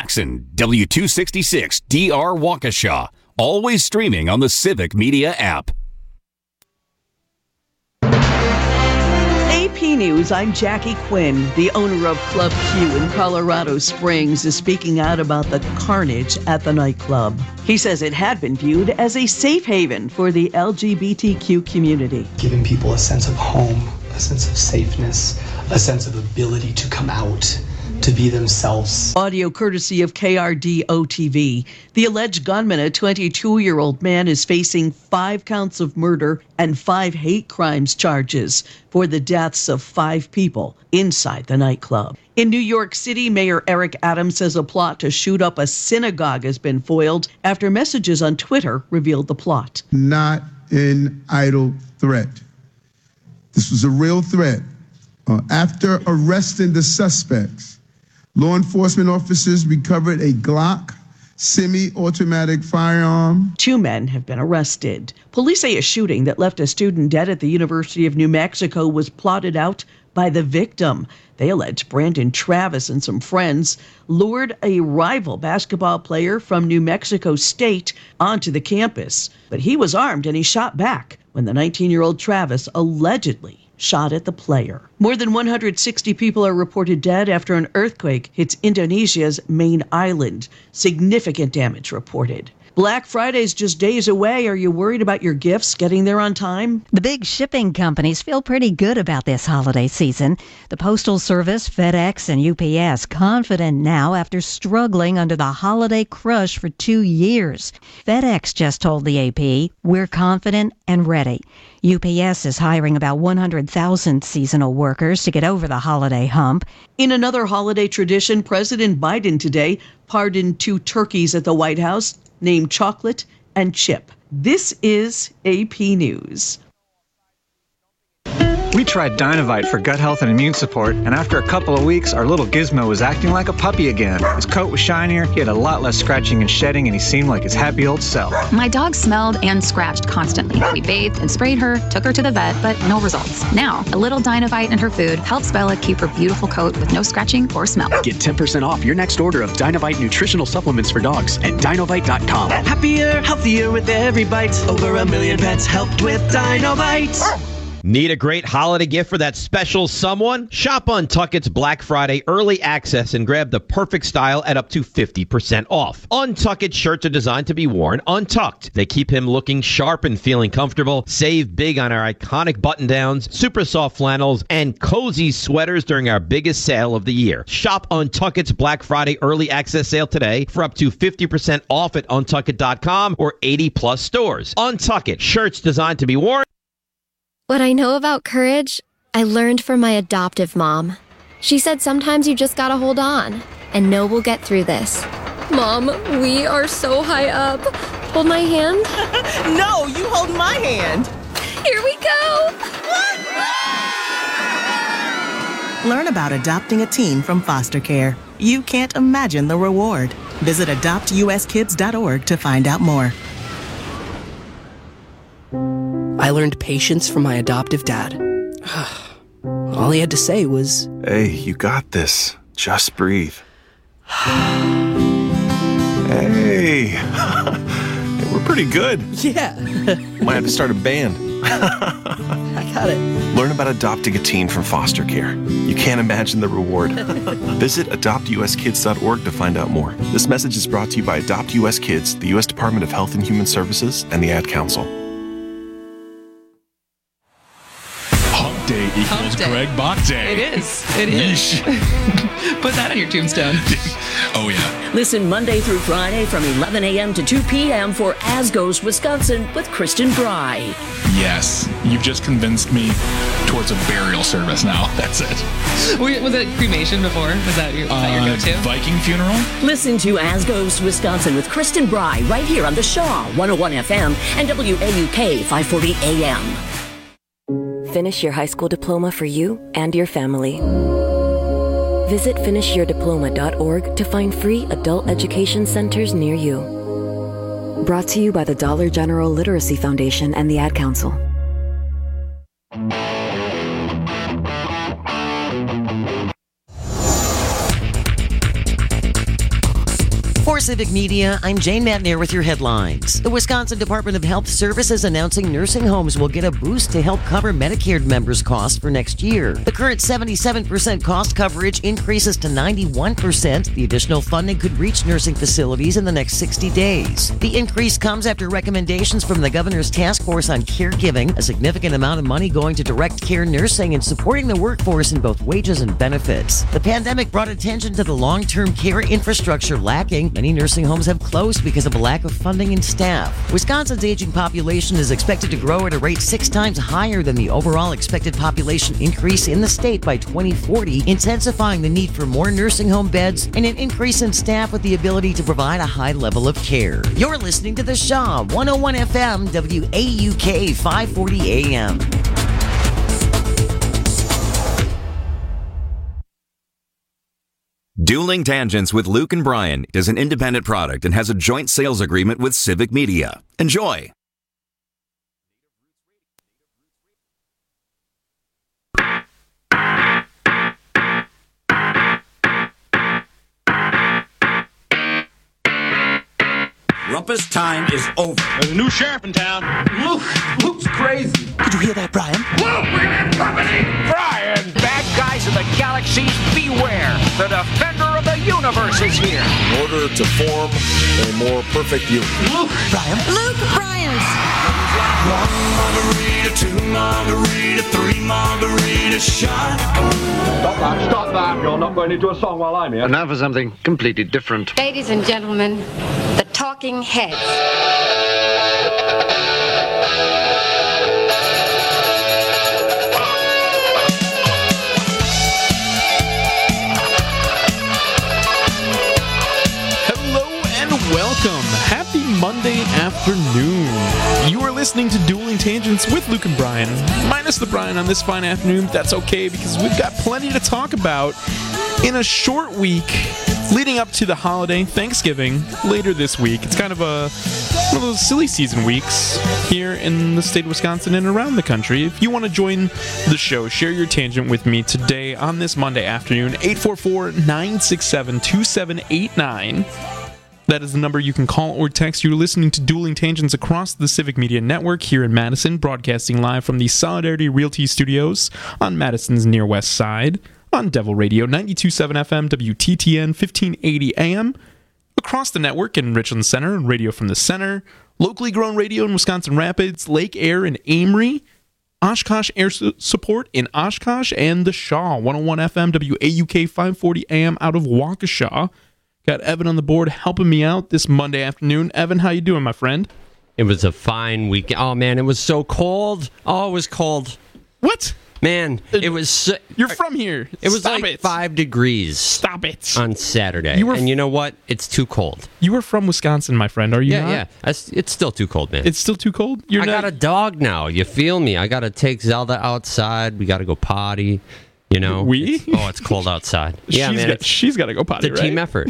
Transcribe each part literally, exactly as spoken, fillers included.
Jackson, W two sixty-six D R Waukesha. Always streaming on the Civic Media app. A P News, I'm Jackie Quinn. The owner of Club Q in Colorado Springs is speaking out about the carnage at the nightclub. He says it had been viewed as a safe haven for the L G B T Q community. Giving people a sense of home, a sense of safeness, a sense of ability to come out, to be themselves. Audio courtesy of K R D O T V. The alleged gunman, a twenty-two-year-old man, is facing five counts of murder and five hate crimes charges for the deaths of five people inside the nightclub. In New York City, Mayor Eric Adams says a plot to shoot up a synagogue has been foiled after messages on Twitter revealed the plot. Not an idle threat. This was a real threat. Uh, after arresting the suspects, law enforcement officers recovered a Glock semi-automatic firearm. Two men have been arrested. Police say a shooting that left a student dead at the University of New Mexico was plotted out by the victim. They allege Brandon Travis and some friends lured a rival basketball player from New Mexico State onto the campus. But he was armed and he shot back when the nineteen-year-old Travis allegedly shot at the player. More than one hundred sixty people are reported dead after an earthquake hits Indonesia's main island. Significant damage reported. Black Friday's just days away. Are you worried about your gifts getting there on time? The big shipping companies feel pretty good about this holiday season. The Postal Service, FedEx, and U P S confident now after struggling under the holiday crush for two years. FedEx just told the A P, "We're confident and ready." U P S is hiring about one hundred thousand seasonal workers to get over the holiday hump. In another holiday tradition, President Biden today pardoned two turkeys at the White House named Chocolate and Chip. This is A P News. We tried Dynovite for gut health and immune support, and after a couple of weeks, our little Gizmo was acting like a puppy again. His coat was shinier, he had a lot less scratching and shedding, and he seemed like his happy old self. My dog smelled and scratched constantly. We bathed and sprayed her, took her to the vet, but no results. Now, a little Dynovite in her food helps Bella keep her beautiful coat with no scratching or smell. Get ten percent off your next order of Dynovite nutritional supplements for dogs at Dynovite dot com. Happier, healthier with every bite. Over a million pets helped with Dynovite. Need a great holiday gift for that special someone? Shop Untuckit's Black Friday early access and grab the perfect style at up to fifty percent off. Untuckit shirts are designed to be worn untucked. They keep him looking sharp and feeling comfortable. Save big on our iconic button-downs, super soft flannels, and cozy sweaters during our biggest sale of the year. Shop Untuckit's Black Friday early access sale today for up to fifty percent off at untuckit dot com or eighty plus stores. Untuckit, shirts designed to be worn. What I know about courage, I learned from my adoptive mom. She said sometimes you just gotta hold on and know we'll get through this. Mom, we are so high up. Hold my hand. No, you hold my hand. Here we go. Learn about adopting a teen from foster care. You can't imagine the reward. Visit adopt u s kids dot org to find out more. I learned patience from my adoptive dad. All he had to say was, "Hey, you got this. Just breathe." Hey, we're pretty good. Yeah. Might have to start a band. I got it. Learn about adopting a teen from foster care. You can't imagine the reward. Visit adopt u s kids dot org to find out more. This message is brought to you by Adopt U S Kids, the U S Department of Health and Human Services, and the Ad Council. Hump Day equals Hump Day. Greg Bach Day. It is. It is. Put that on your tombstone. Oh, yeah. Listen Monday through Friday from eleven a.m. to two p.m. for As Goes Wisconsin with Kristen Bry. Yes. You've just convinced me towards a burial service now. That's it. Was it cremation before? Was that your, was that your uh, go-to? Viking funeral? Listen to As Goes Wisconsin with Kristen Bry right here on the Shaw one oh one F M and W A U K five forty A M. Finish your high school diploma for you and your family. Visit finish your diploma dot org to find free adult education centers near you. Brought to you by the Dollar General Literacy Foundation and the Ad Council. For Civic Media, I'm Jane Matnair with your headlines. The Wisconsin Department of Health Services announcing nursing homes will get a boost to help cover Medicare members' costs for next year. The current seventy-seven percent cost coverage increases to ninety-one percent. The additional funding could reach nursing facilities in the next sixty days. The increase comes after recommendations from the Governor's Task Force on Caregiving, a significant amount of money going to direct care nursing and supporting the workforce in both wages and benefits. The pandemic brought attention to the long-term care infrastructure lacking. Many nursing homes have closed because of a lack of funding and staff. Wisconsin's aging population is expected to grow at a rate six times higher than the overall expected population increase in the state by twenty forty, intensifying the need for more nursing home beds and an increase in staff with the ability to provide a high level of care. You're listening to The Shaw, one oh one F M, W A U K, five forty A M. Dueling Tangents with Luke and Brian is an independent product and has a joint sales agreement with Civic Media. Enjoy! Rumpus time is over. There's a new sheriff in town. Luke! Luke's crazy. Did you hear that, Brian? Luke, we're gonna have company! Brian! Bad guys of the galaxies, beware! The defender of the universe is here! In order to form a more perfect union. Luke! Brian? Luke Bryans! One margarita, two margarita, three margarita shot. Stop that, stop that. You're not going into a song while I'm here. And now for something completely different. Ladies and gentlemen, the Talking Heads. Welcome. Happy Monday afternoon. You are listening to Dueling Tangents with Luke and Brian. Minus the Brian on this fine afternoon. That's okay because we've got plenty to talk about in a short week leading up to the holiday, Thanksgiving, later this week. It's kind of a one of those silly season weeks here in the state of Wisconsin and around the country. If you want to join the show, share your tangent with me today on this Monday afternoon, eight four four, nine six seven, two seven eight nine. That is the number you can call or text. You're listening to Dueling Tangents across the Civic Media Network here in Madison, broadcasting live from the Solidarity Realty Studios on Madison's near west side, on Devil Radio, ninety-two point seven F M, W T T N, fifteen eighty A M, across the network in Richland Center and Radio from the Center, locally grown radio in Wisconsin Rapids, Lake Air in Amory, Oshkosh Air su- Support in Oshkosh, and the Shaw, one oh one F M, W A U K, five forty A M out of Waukesha. Got Evan on the board helping me out this Monday afternoon. Evan, how you doing, my friend? It was a fine weekend. Oh, man, it was so cold. Oh, it was cold. What? Man, it was... So, You're from here. It was Stop like it. five degrees. Stop it. On Saturday. You were, and you know what? It's too cold. You were from Wisconsin, my friend, are you yeah, not? Yeah, yeah. It's still too cold, man. It's still too cold? You're I not... got a dog now. You feel me? I got to take Zelda outside. We got to go potty. You know? We? It's, oh, it's cold outside. Yeah, she's man. Got, she's got to go potty, It's a right? team effort.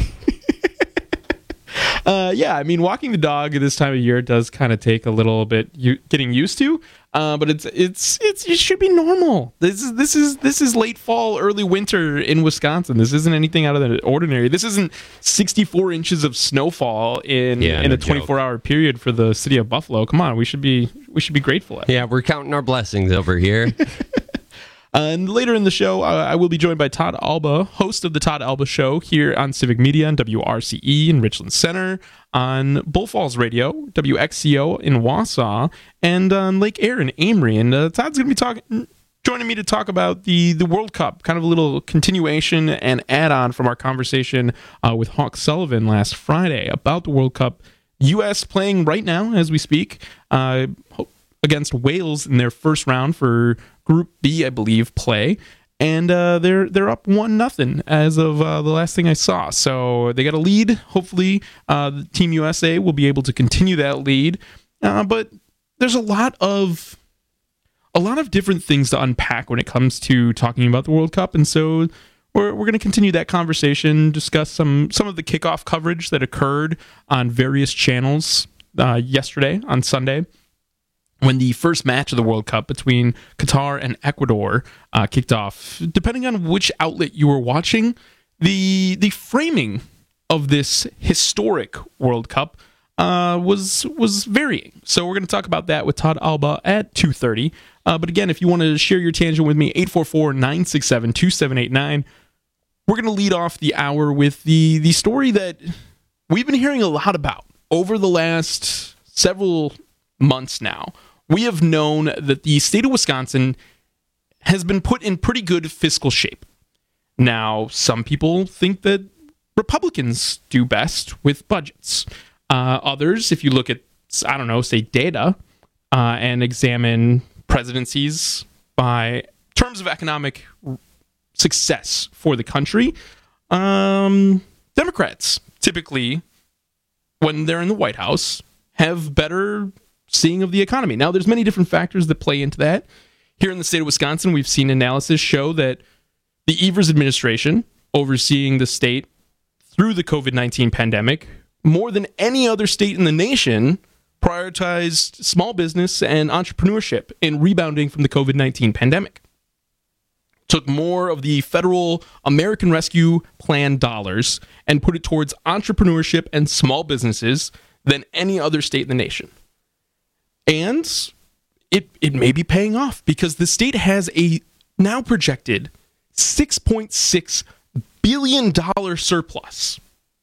Uh, yeah, I mean, walking the dog at this time of year does kind of take a little bit u- getting used to, uh, but it's it's it's it should be normal. This is this is this is late fall, early winter in Wisconsin. This isn't anything out of the ordinary. This isn't sixty-four inches of snowfall in yeah, in no a twenty-four hour period for the city of Buffalo. Come on, we should be we should be grateful. Yeah, we're counting our blessings over here. Uh, and later in the show, uh, I will be joined by Todd Alba, host of the Todd Alba Show here on Civic Media and W R C E in Richland Center, on Bull Falls Radio, W X C O in Wausau, and on Lake Air in Amory. And uh, Todd's going to be talking, joining me to talk about the, the World Cup, kind of a little continuation and add-on from our conversation uh, with Hawk Sullivan last Friday about the World Cup. U S playing right now as we speak uh, against Wales in their first round for Group B, I believe, play, and uh, they're they're up one nothing as of uh, the last thing I saw. So they got a lead. Hopefully, uh, the Team U S A will be able to continue that lead. Uh, but there's a lot of a lot of different things to unpack when it comes to talking about the World Cup, and so we're we're going to continue that conversation, discuss some some of the kickoff coverage that occurred on various channels uh, yesterday on Sunday, when the first match of the World Cup between Qatar and Ecuador uh, kicked off. Depending on which outlet you were watching, the the framing of this historic World Cup uh, was was varying. So we're going to talk about that with Todd Alba at two thirty. Uh, but again, if you want to share your tangent with me, eight four four, nine six seven, two seven eight nine. We're going to lead off the hour with the, the story that we've been hearing a lot about over the last several months now. We have known that the state of Wisconsin has been put in pretty good fiscal shape. Now, some people think that Republicans do best with budgets. Uh, others, if you look at, I don't know, say data, uh, and examine presidencies by terms of economic success for the country, um, Democrats typically, when they're in the White House, have better seeing of the economy. Now, there's many different factors that play into that. Here in the state of Wisconsin, we've seen analysis show that the Evers administration, overseeing the state through the covid nineteen pandemic, more than any other state in the nation, prioritized small business and entrepreneurship in rebounding from the covid nineteen pandemic. Took more of the federal American Rescue Plan dollars and put it towards entrepreneurship and small businesses than any other state in the nation. And it it may be paying off because the state has a now projected six point six billion dollars surplus.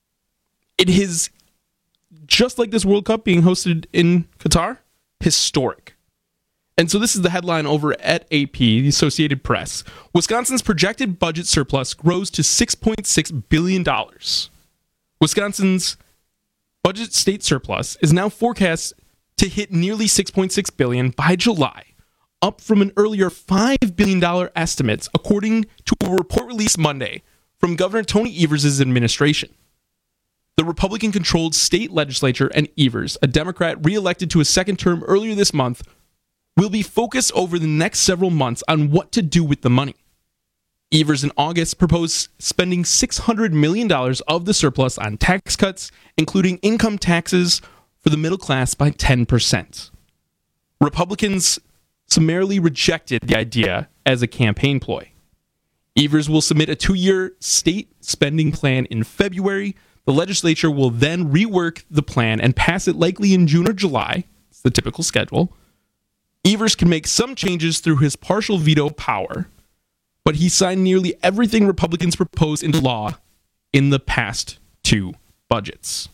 It is, just like this World Cup being hosted in Qatar, historic. And so this is the headline over at A P, the Associated Press. Wisconsin's projected budget surplus grows to six point six billion dollars. Wisconsin's budget state surplus is now forecast to hit nearly six point six billion dollars by July, up from an earlier five billion dollars estimate, according to a report released Monday from Governor Tony Evers' administration. The Republican-controlled state legislature and Evers, a Democrat re-elected to a second term earlier this month, will be focused over the next several months on what to do with the money. Evers in August proposed spending six hundred million dollars of the surplus on tax cuts, including income taxes for the middle class by ten percent. Republicans summarily rejected the idea as a campaign ploy. Evers will submit a two-year state spending plan in February. The legislature will then rework the plan and pass it likely in June or July. It's the typical schedule. Evers can make some changes through his partial veto power, but he signed nearly everything Republicans proposed into law in the past two budgets.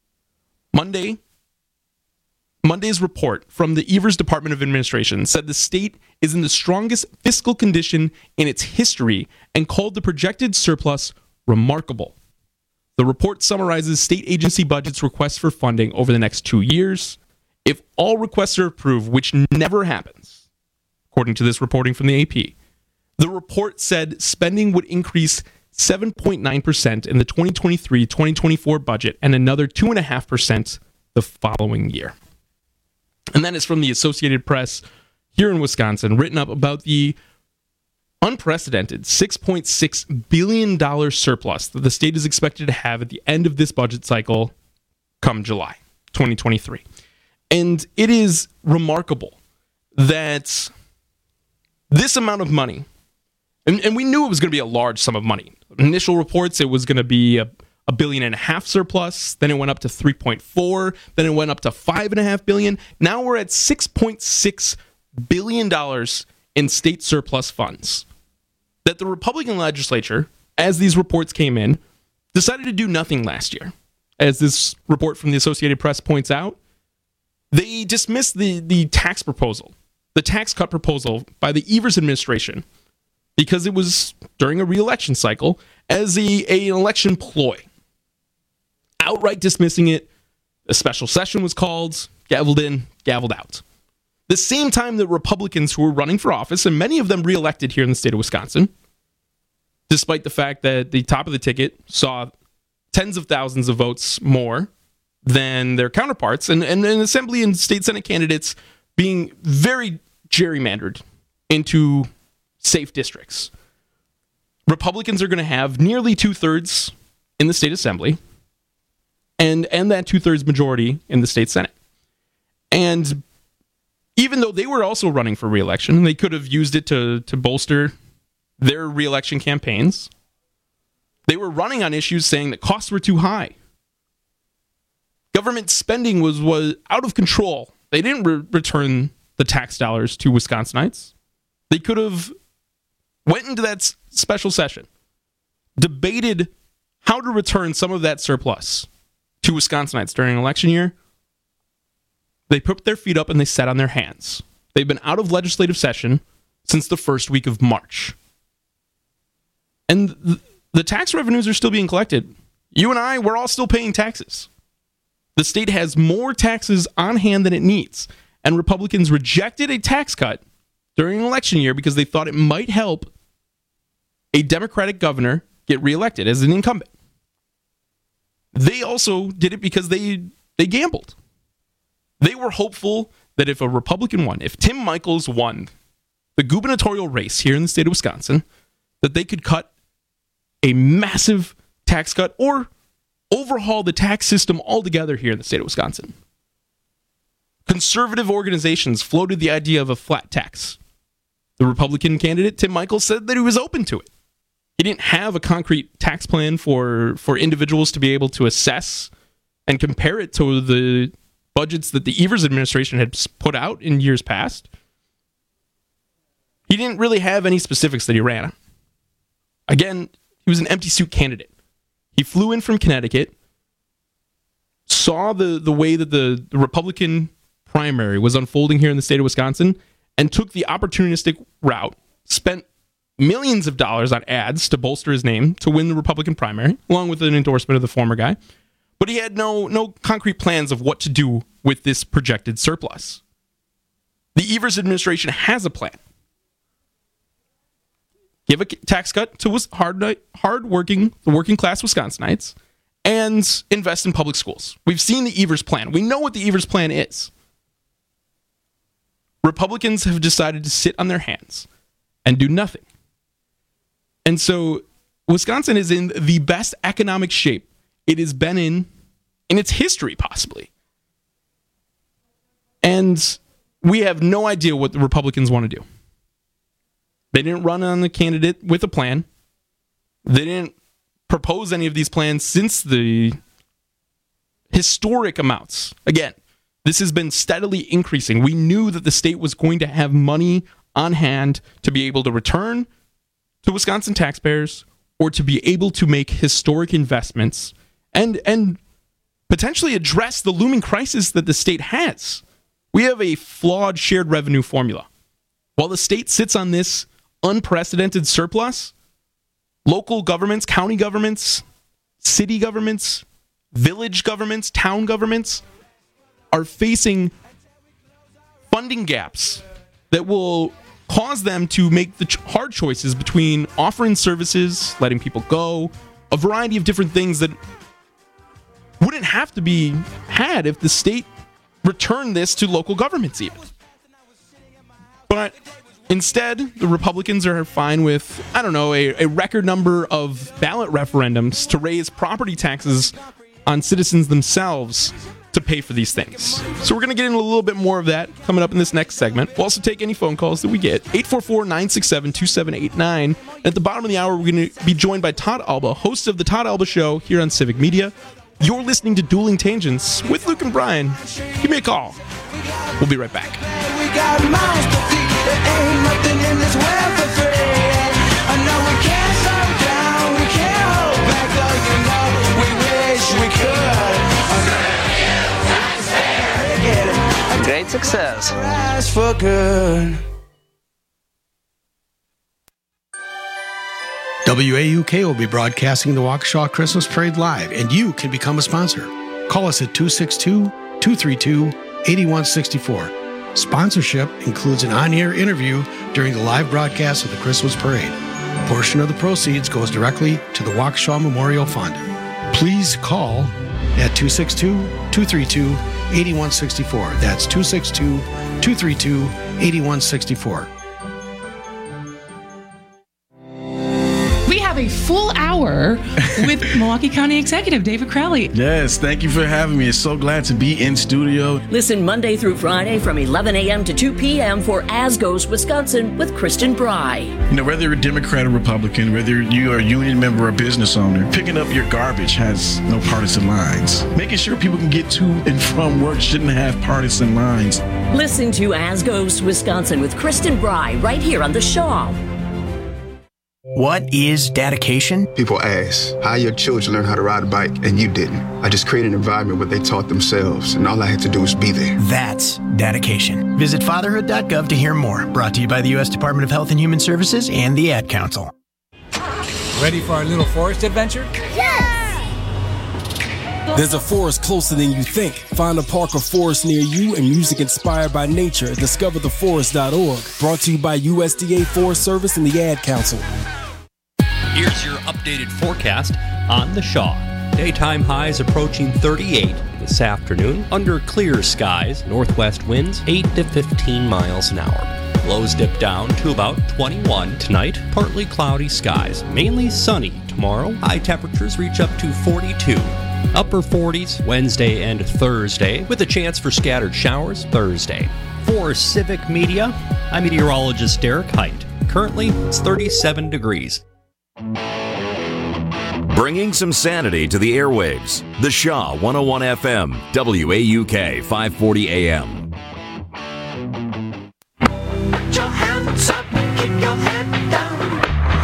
Monday, Monday's report from the Evers Department of Administration said the state is in the strongest fiscal condition in its history and called the projected surplus remarkable. The report summarizes state agency budgets' requests for funding over the next two years. If all requests are approved, which never happens, according to this reporting from the A P, the report said spending would increase seven point nine percent in the twenty twenty-three twenty twenty-four budget and another two point five percent the following year. And that is from the Associated Press here in Wisconsin, written up about the unprecedented six point six billion dollars surplus that the state is expected to have at the end of this budget cycle come July twenty twenty-three. And it is remarkable that this amount of money, and, and we knew it was going to be a large sum of money. Initial reports, it was going to be a, a billion and a half surplus. Then it went up to three point four. Then it went up to five and a half billion. Now we're at six point six billion dollars in state surplus funds that the Republican legislature, as these reports came in, decided to do nothing last year. As this report from the Associated Press points out, they dismissed the, the tax proposal, the tax cut proposal by the Evers administration, because it was during a re-election cycle as a, a, an election ploy. Outright dismissing it, a special session was called, gavelled in, gavelled out. The same time that Republicans who were running for office, and many of them re-elected here in the state of Wisconsin, despite the fact that the top of the ticket saw tens of thousands of votes more than their counterparts, and, and, and Assembly and State Senate candidates being very gerrymandered into safe districts. Republicans are going to have nearly two-thirds in the state assembly and, and that two-thirds majority in the state Senate. And even though they were also running for re-election, they could have used it to, to bolster their re-election campaigns, They were running on issues saying that costs were too high. Government spending was, was out of control. They didn't re- return the tax dollars to Wisconsinites. They could have went into that s- special session, debated how to return some of that surplus to Wisconsinites during election year. They put their feet up and they sat on their hands. They've been out of legislative session since the first week of March. And th- the tax revenues are still being collected. You and I, we're all still paying taxes. The state has more taxes on hand than it needs. And Republicans rejected a tax cut during an election year because they thought it might help a Democratic governor get reelected as an incumbent. They also did it because they they gambled. They were hopeful that if a Republican won, if Tim Michels won the gubernatorial race here in the state of Wisconsin, that they could cut a massive tax cut or overhaul the tax system altogether here in the state of Wisconsin. Conservative organizations floated the idea of a flat tax. The Republican candidate, Tim Michels, said that he was open to it. He didn't have a concrete tax plan for, for individuals to be able to assess and compare it to the budgets that the Evers administration had put out in years past. He didn't really have any specifics that he ran. Again, he was an empty suit candidate. He flew in from Connecticut, saw the, the way that the, the Republican primary was unfolding here in the state of Wisconsin, and took the opportunistic route, spent millions of dollars on ads to bolster his name to win the Republican primary, along with an endorsement of the former guy. But he had no, no concrete plans of what to do with this projected surplus. The Evers administration has a plan. Give a tax cut to hard, hard-working, the working-class Wisconsinites, and invest in public schools. We've seen the Evers plan. We know what the Evers plan is. Republicans have decided to sit on their hands and do nothing. And so Wisconsin is in the best economic shape it has been in in its history, possibly. And we have no idea what the Republicans want to do. They didn't run on the candidate with a plan. They didn't propose any of these plans since the historic amounts. Again, this has been steadily increasing. We knew that the state was going to have money on hand to be able to return to Wisconsin taxpayers or to be able to make historic investments and, and potentially address the looming crisis that the state has. We have a flawed shared revenue formula. While the state sits on this unprecedented surplus, local governments, county governments, city governments, village governments, town governments are facing funding gaps that will cause them to make the ch- hard choices between offering services, letting people go, a variety of different things that wouldn't have to be had if the state returned this to local governments even. But instead, the Republicans are fine with, I don't know, a, a record number of ballot referendums to raise property taxes on citizens themselves to pay for these things. So we're going to get into a little bit more of that coming up in this next segment. We'll also take any phone calls that we get. eight four four, nine six seven, two seven eight nine. At the bottom of the hour, we're going to be joined by Todd Alba, host of The Todd Alba Show here on Civic Media. You're listening to Dueling Tangents with Luke and Brian. Give me a call. We'll be right back. We got mouths to feed. There ain't nothing in this world for free. I know we can't slow down, we can't hold back, though you know we wish we could. Great success. Rise for good. W A U K will be broadcasting the Waukesha Christmas Parade live, and you can become a sponsor. Call us at two six two, two three two, eight one six four. Sponsorship includes an on-air interview during the live broadcast of the Christmas Parade. A portion of the proceeds goes directly to the Waukesha Memorial Fund. Please call at two six two, two three two, eight one six four. That's two six two, two three two, eight one six four. We have a full hour here with Milwaukee County Executive David Crowley. Yes, thank you for having me. It's so glad to be in studio. Listen Monday through Friday from eleven a.m. to two p.m. for As Goes Wisconsin with Kristen Bry. You know, whether you're a Democrat or Republican, whether you are a union member or a business owner, picking up your garbage has no partisan lines. Making sure people can get to and from work shouldn't have partisan lines. Listen to As Goes Wisconsin with Kristen Bry right here on The Shaw. What is dedication? People ask, how your children learn how to ride a bike and you didn't? I just created an environment where they taught themselves and all I had to do was be there. That's dedication. Visit fatherhood dot gov to hear more. Brought to you by the U S Department of Health and Human Services and the Ad Council. Ready for our little forest adventure? Yes! There's a forest closer than you think. Find a park or forest near you and music inspired by nature at discover the forest dot org. Brought to you by U S D A Forest Service and the Ad Council. Here's your updated forecast on the Shaw. Daytime highs approaching thirty-eight this afternoon. Under clear skies, northwest winds eight to fifteen miles an hour. Lows dip down to about twenty-one tonight. Partly cloudy skies, mainly sunny tomorrow. High temperatures reach up to forty-two. Upper forties Wednesday and Thursday, with a chance for scattered showers Thursday. For Civic Media, I'm meteorologist Derek Height. Currently, it's thirty-seven degrees. Bringing some sanity to the airwaves. The Shaw one oh one F M, W A U K five forty A M. Put your hands up, keep your head down.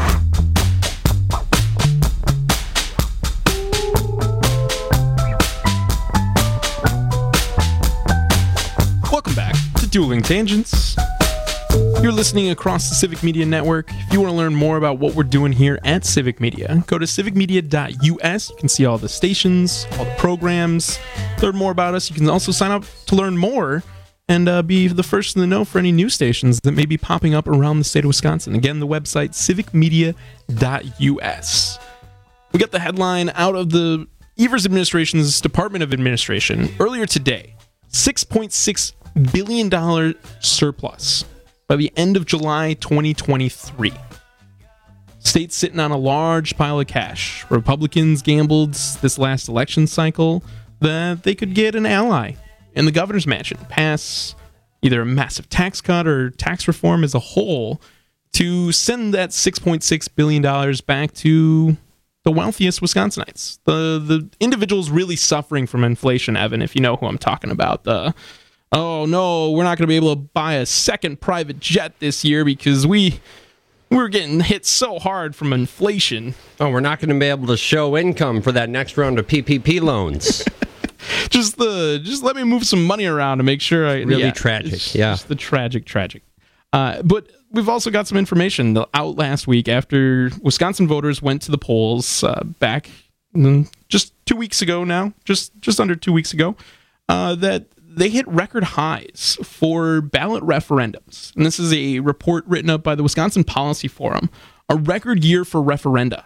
Welcome back to Dueling Tangents. You're listening across the Civic Media Network. If you want to learn more about what we're doing here at Civic Media, go to civic media dot U S. You can see all the stations, all the programs, learn more about us. You can also sign up to learn more and uh, be the first in the know for any new stations that may be popping up around the state of Wisconsin. Again, the website, civic media dot U S. We got the headline out of the Evers administration's Department of Administration earlier today. six point six billion dollars surplus by the end of July twenty twenty-three. State's sitting on a large pile of cash. Republicans gambled this last election cycle that they could get an ally in the governor's mansion, pass either a massive tax cut or tax reform as a whole to send that six point six billion dollars back to the wealthiest Wisconsinites. The the individuals really suffering from inflation, Evan, if you know who I'm talking about. The oh no, we're not going to be able to buy a second private jet this year because we we're getting hit so hard from inflation. Oh, we're not going to be able to show income for that next round of P P P loans. just the just let me move some money around to make sure I really yeah, tragic. Yeah, just the tragic, tragic. Uh, but we've also got some information out last week after Wisconsin voters went to the polls uh, back just two weeks ago now, just just under two weeks ago, uh, that they hit record highs for ballot referendums. And this is a report written up by the Wisconsin Policy Forum, a record year for referenda.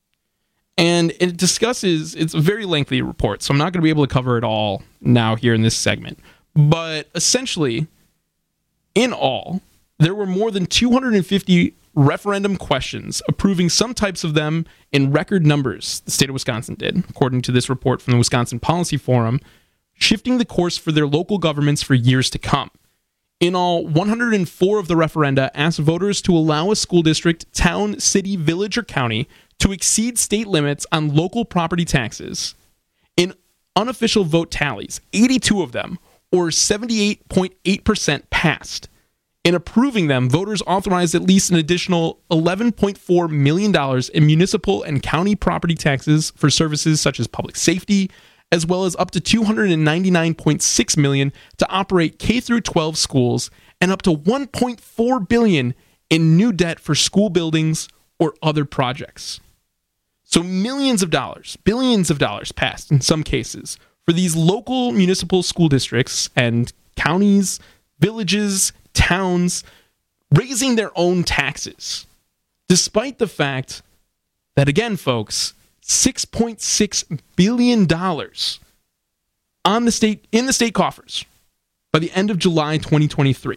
And it discusses, it's a very lengthy report, so I'm not going to be able to cover it all now here in this segment. But essentially, in all, there were more than two hundred fifty referendum questions, approving some types of them in record numbers, the state of Wisconsin did, according to this report from the Wisconsin Policy Forum, shifting the course for their local governments for years to come. In all, one hundred four of the referenda asked voters to allow a school district, town, city, village, or county to exceed state limits on local property taxes. In unofficial vote tallies, eighty-two of them, or seventy-eight point eight percent, passed. In approving them, voters authorized at least an additional eleven point four million dollars in municipal and county property taxes for services such as public safety, as well as up to two hundred ninety-nine point six million dollars to operate K through twelve schools, and up to one point four billion dollars in new debt for school buildings or other projects. So millions of dollars, billions of dollars passed in some cases for these local municipal school districts and counties, villages, towns, raising their own taxes, despite the fact that, again, folks, six point six billion dollars on the state in the state coffers by the end of July twenty twenty-three.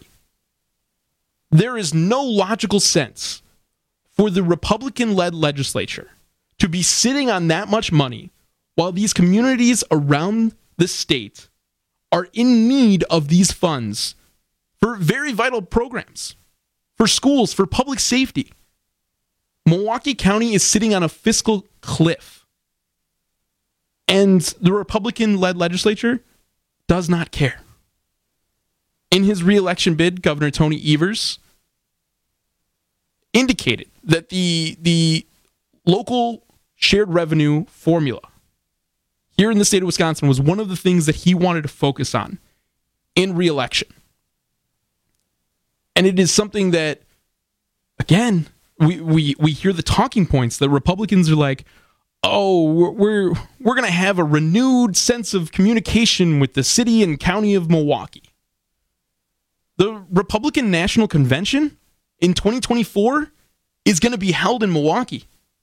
There is no logical sense for the Republican-led legislature to be sitting on that much money while these communities around the state are in need of these funds for very vital programs, for schools, for public safety. Milwaukee County is sitting on a fiscal cliff. And the Republican-led legislature does not care. In his re-election bid, Governor Tony Evers indicated that the, the local shared revenue formula here in the state of Wisconsin was one of the things that he wanted to focus on in re-election. And it is something that, again, we, we, we hear the talking points that Republicans are like, oh, we're we're, we're going to have a renewed sense of communication with the city and county of Milwaukee. The Republican National Convention in twenty twenty-four is going to be held in Milwaukee.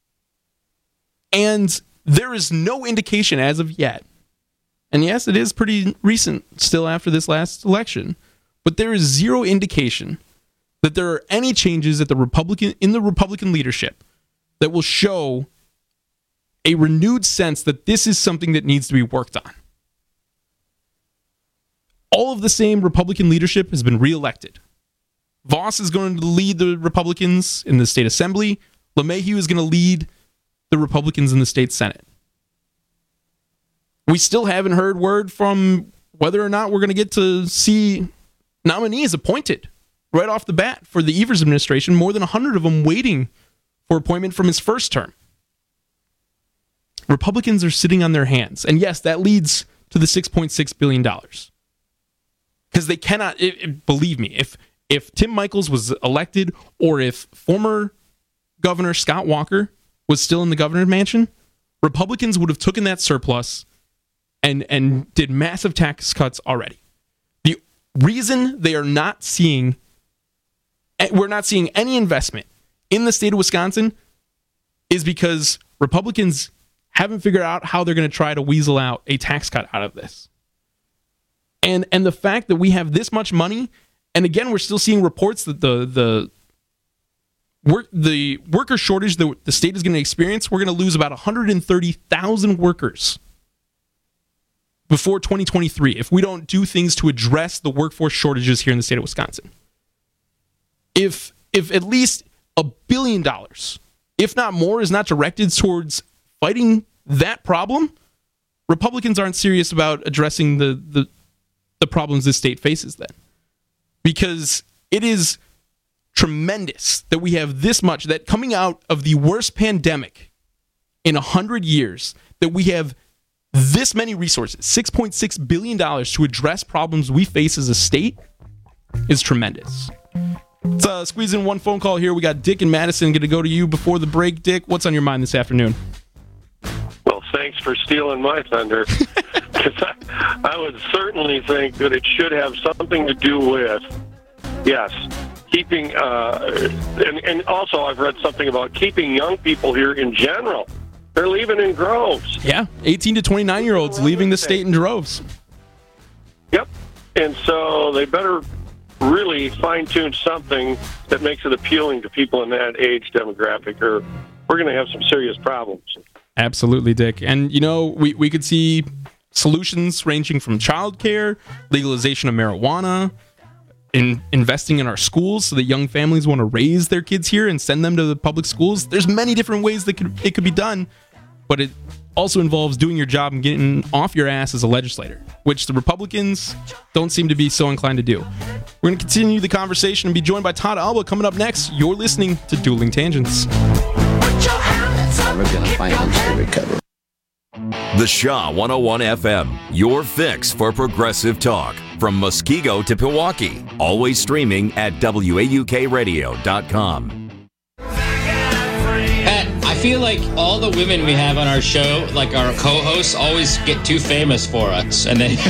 And there is no indication as of yet, and yes, it is pretty recent still after this last election, but there is zero indication that there are any changes at the Republican in the Republican leadership that will show a renewed sense that this is something that needs to be worked on. All of the same Republican leadership has been reelected. Voss is going to lead the Republicans in the state assembly. LeMahieu is going to lead the Republicans in the state Senate. We still haven't heard word from whether or not we're going to get to see nominees appointed right off the bat for the Evers administration, more than one hundred of them waiting for appointment from his first term. Republicans are sitting on their hands. And yes, that leads to the six point six billion dollars. Because they cannot, it, it, believe me, if if Tim Michels was elected or if former Governor Scott Walker was still in the governor's mansion, Republicans would have taken that surplus and, and did massive tax cuts already. The reason they are not seeing, we're not seeing any investment in the state of Wisconsin is because Republicans haven't figured out how they're going to try to weasel out a tax cut out of this. And and the fact that we have this much money, and again, we're still seeing reports that the the work the worker shortage that the state is going to experience, we're going to lose about one hundred thirty thousand workers before twenty twenty-three if we don't do things to address the workforce shortages here in the state of Wisconsin. If if at least a billion dollars, if not more, is not directed towards fighting that problem, Republicans aren't serious about addressing the the the problems this state faces then. Because it is tremendous that we have this much, that coming out of the worst pandemic in one hundred years, that we have this many resources, six point six billion dollars to address problems we face as a state, is tremendous. Let's uh, squeeze in one phone call here. We got Dick and Madison. Going to go to you before the break. Dick, what's on your mind this afternoon? Well, thanks for stealing my thunder. I, I would certainly think that it should have something to do with, yes, keeping, uh, and, and also I've read something about keeping young people here in general. They're leaving in droves. Yeah, eighteen to twenty-nine-year-olds leaving the state in droves. Yep, and so they better really fine-tune something that makes it appealing to people in that age demographic, or we're going to have some serious problems. Absolutely, Dick. And, you know, we, we could see solutions ranging from childcare, legalization of marijuana, in investing in our schools so that young families want to raise their kids here and send them to the public schools. There's many different ways that could, it could be done, but it also involves doing your job and getting off your ass as a legislator, which the Republicans don't seem to be so inclined to do. We're going to continue the conversation and be joined by Todd Alba coming up next. You're listening to Dueling Tangents. We're going to financially recover. The Shaw one oh one F M, your fix for progressive talk. From Muskego to Pewaukee. Always streaming at W A U K radio dot com. Pat, I feel like all the women we have on our show, like our co-hosts, always get too famous for us. And then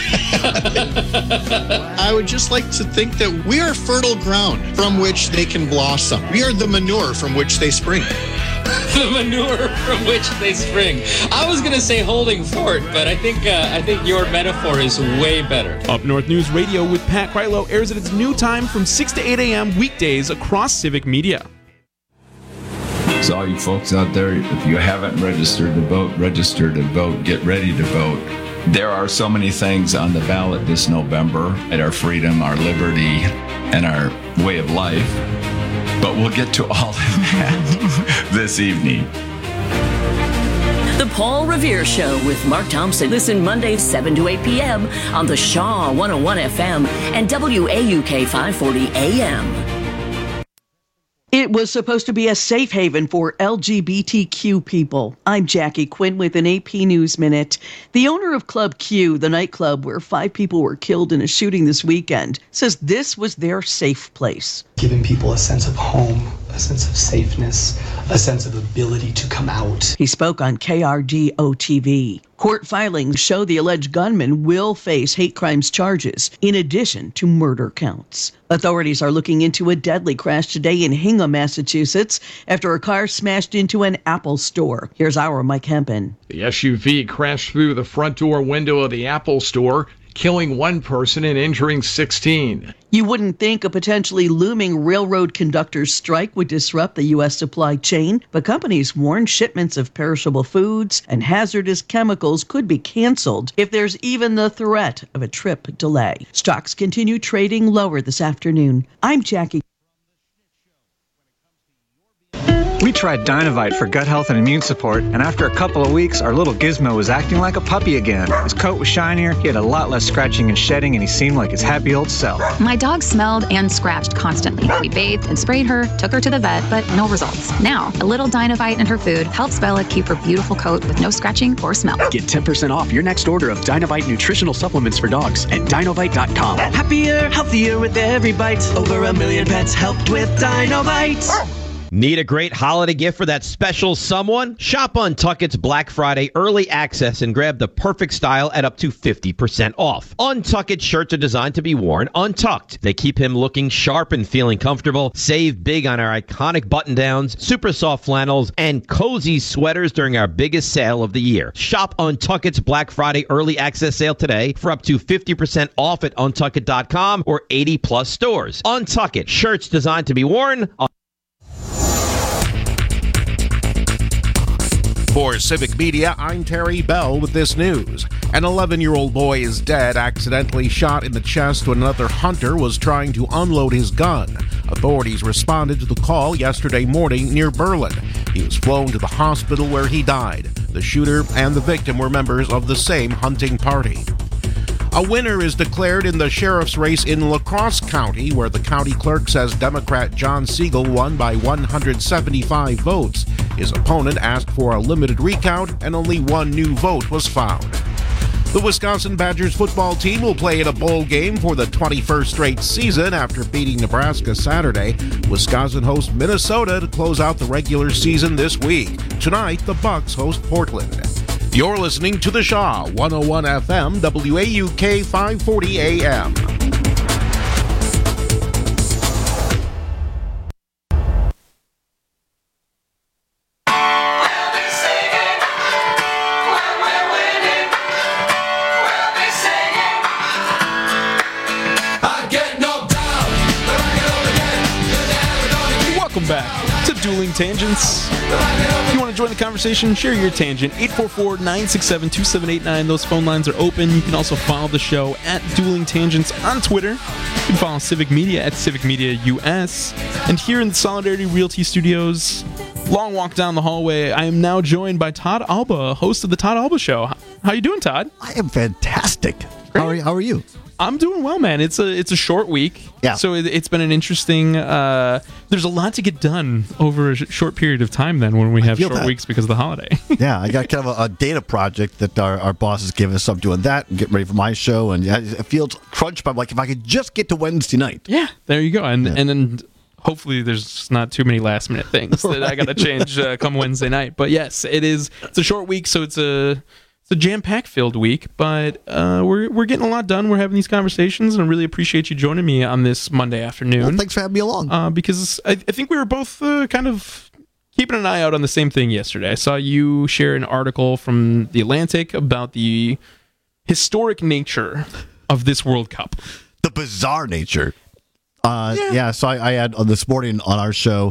I would just like to think that we are fertile ground from which they can blossom. We are the manure from which they spring. The manure from which they spring. I was going to say holding fort, but I think uh, I think your metaphor is way better. Up North News Radio with Pat Krylo airs at its new time from six to eight a.m. weekdays across Civic Media. So all you folks out there, if you haven't registered to vote, register to vote. Get ready to vote. There are so many things on the ballot this November at our freedom, our liberty, and our way of life. But we'll get to all of that this evening. The Paul Revere Show with Mark Thompson. Listen Monday, seven to eight p.m. on the Shaw one oh one F M and W A U K five forty A M. It was supposed to be a safe haven for L G B T Q people. I'm Jackie Quinn with an A P News Minute. The owner of Club Q, the nightclub where five people were killed in a shooting this weekend, says this was their safe place. Giving people a sense of home, a sense of safeness, a sense of ability to come out. He spoke on K R D O T V. Court filings show the alleged gunman will face hate crimes charges, in addition to murder counts. Authorities are looking into a deadly crash today in Hingham, Massachusetts, after a car smashed into an Apple store. Here's our Mike Hempen. The S U V crashed through the front door window of the Apple store, killing one person and injuring sixteen. You wouldn't think a potentially looming railroad conductors strike would disrupt the U S supply chain, but companies warn shipments of perishable foods and hazardous chemicals could be canceled if there's even the threat of a trip delay. Stocks continue trading lower this afternoon. I'm Jackie. We tried Dynovite for gut health and immune support, and after a couple of weeks, our little Gizmo was acting like a puppy again. His coat was shinier, he had a lot less scratching and shedding, and he seemed like his happy old self. My dog smelled and scratched constantly. We bathed and sprayed her, took her to the vet, but no results. Now, a little Dynovite in her food helps Bella keep her beautiful coat with no scratching or smell. Get ten percent off your next order of Dynovite nutritional supplements for dogs at Dynovite dot com. Happier, healthier with every bite. Over a million pets helped with Dynovite. Need a great holiday gift for that special someone? Shop Untuckit's Black Friday early access and grab the perfect style at up to fifty percent off. Untuckit shirts are designed to be worn untucked. They keep him looking sharp and feeling comfortable. Save big on our iconic button-downs, super soft flannels, and cozy sweaters during our biggest sale of the year. Shop Untuckit's Black Friday early access sale today for up to fifty percent off at untuckit dot com or eighty plus stores. Untuckit, shirts designed to be worn. For Civic Media, I'm Terry Bell with this news. An eleven-year-old boy is dead, accidentally shot in the chest when another hunter was trying to unload his gun. Authorities responded to the call yesterday morning near Berlin. He was flown to the hospital where he died. The shooter and the victim were members of the same hunting party. A winner is declared in the sheriff's race in La Crosse County, where the county clerk says Democrat John Siegel won by one hundred seventy-five votes. His opponent asked for a limited recount, and only one new vote was found. The Wisconsin Badgers football team will play in a bowl game for the twenty-first straight season after beating Nebraska Saturday. Wisconsin hosts Minnesota to close out the regular season this week. Tonight, the Bucks host Portland. You're listening to The Shaw, one oh one F M, W A U K five forty A M. Welcome back to Dueling Tangents. If you want to join the conversation, share your tangent. eight four four, nine six seven, two seven eight nine. Those phone lines are open. You can also follow the show at Dueling Tangents on Twitter. You can follow Civic Media at Civic Media U S. And here in the Solidarity Realty Studios, long walk down the hallway, I am now joined by Todd Alba, host of the Todd Alba Show. How you doing, Todd? I am fantastic. How are, how are you? I'm doing well, man. It's a it's a short week, yeah. So it, it's been an interesting. Uh, there's a lot to get done over a sh- short period of time. Then when we have short that. weeks because of the holiday. Yeah, I got kind of a, a data project that our, our boss has given us. So I'm doing that and getting ready for my show, and yeah, it feels crunched. But I'm like, if I could just get to Wednesday night. Yeah, there you go, and yeah. and then hopefully there's not too many last minute things that right. I got to change uh, come Wednesday night. But yes, it is. It's a short week, so it's a. It's a jam-packed filled week, but uh, we're we're getting a lot done. We're having these conversations, and I really appreciate you joining me on this Monday afternoon. Well, thanks for having me along. Uh, because I, I think we were both uh, kind of keeping an eye out on the same thing yesterday. I saw you share an article from The Atlantic about the historic nature of this World Cup. The bizarre nature. Uh, yeah. yeah, so I, I had uh, this morning on our show,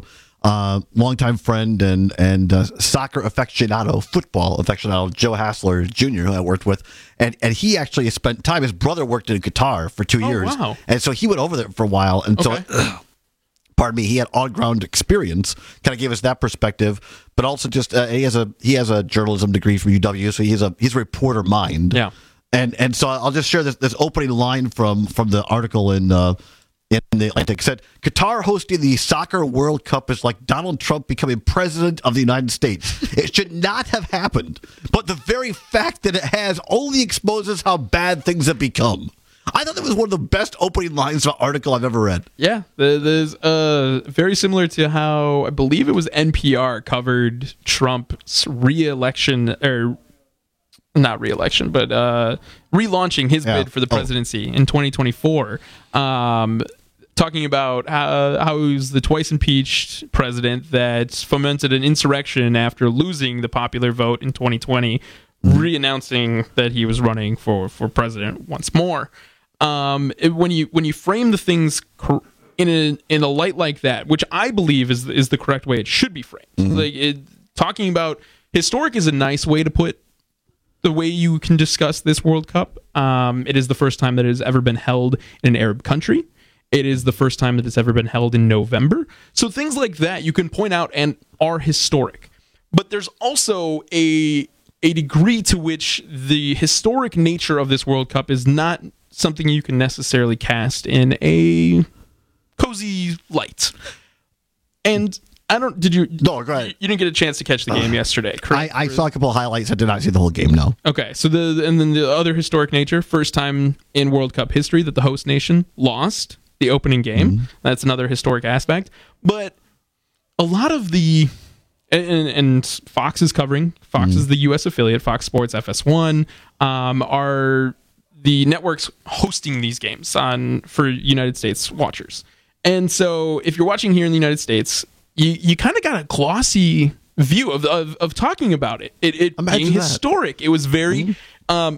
uh, longtime friend and and uh, soccer aficionado, football aficionado, Joe Hassler Junior, who I worked with, and and he actually spent time. His brother worked in Qatar for two Oh, years, wow. and so he went over there for a while, and Okay. so. Pardon me. He had on-ground experience, kind of gave us that perspective, but also just uh, he has a he has a journalism degree from U W, so he's a he's a reporter mind. Yeah. And and so I'll just share this this opening line from from the article in uh, in the Atlantic. It said, "Qatar hosting the Soccer World Cup is like Donald Trump becoming president of the United States. It should not have happened, but the very fact that it has only exposes how bad things have become." I thought that was one of the best opening lines of an article I've ever read. Yeah, there- there's uh, very similar to how I believe it was N P R covered Trump's re-election, or not re-election, but uh, relaunching his Yeah. bid for the Oh. presidency in twenty twenty-four. Um, talking about how, how he was the twice impeached president that fomented an insurrection after losing the popular vote in twenty twenty, re-announcing that he was running for, for president once more. Um, it- when you when you frame the things cor- in a in a light like that, which I believe is is the correct way it should be framed, like it, talking about historic is a nice way to put the way you can discuss this World Cup. Um, it is the first time that it has ever been held in an Arab country. It is the first time that it's ever been held in November. So things like that you can point out and are historic. But there's also a a degree to which the historic nature of this World Cup is not something you can necessarily cast in a cozy light. And I don't. Did you? No, go ahead. You didn't get a chance to catch the game yesterday, I, correct? I saw a couple of highlights. I did not see the whole game, no. Okay, so the and then the other historic nature, first time in World Cup history that the host nation lost the opening game. Mm-hmm. That's another historic aspect. But a lot of the and, and Fox is covering. Fox Mm-hmm. is the U S affiliate. Fox Sports, F S one um, are the networks hosting these games on for United States watchers. And so, if you're watching here in the United States, you you kind of got a glossy view of of, of talking about it. It, it Imagine being that. historic. It was very. Um,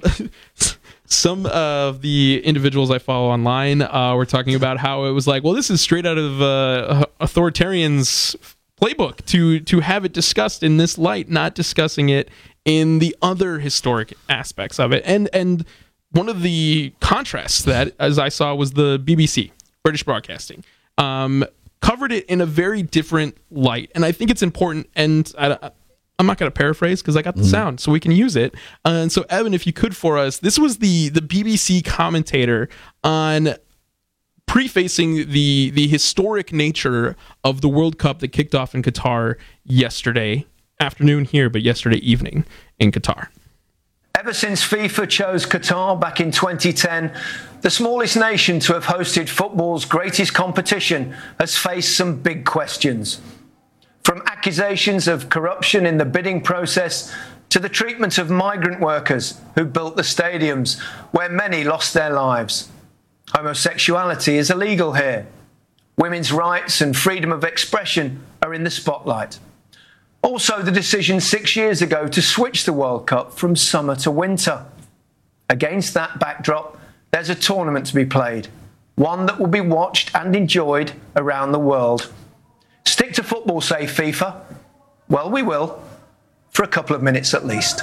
some of the individuals I follow online uh, were talking about how it was like, well, this is straight out of uh, authoritarians' playbook to to have it discussed in this light, not discussing it in the other historic aspects of it. And and one of the contrasts that, as I saw, was the B B C, British Broadcasting, um, covered it in a very different light. And I think it's important, and I, I'm not going to paraphrase because I got the Mm-hmm. sound, so we can use it. Uh, and so, Evan, if you could for us, this was the the B B C commentator on prefacing the the historic nature of the World Cup that kicked off in Qatar yesterday afternoon here, but yesterday evening in Qatar. Ever since FIFA chose Qatar back in twenty ten, the smallest nation to have hosted football's greatest competition has faced some big questions. From accusations of corruption in the bidding process to the treatment of migrant workers who built the stadiums where many lost their lives. Homosexuality is illegal here. Women's rights and freedom of expression are in the spotlight. Also, the decision six years ago to switch the World Cup from summer to winter. Against that backdrop, there's a tournament to be played, one that will be watched and enjoyed around the world. Stick to football, say FIFA. Well, we will, for a couple of minutes at least.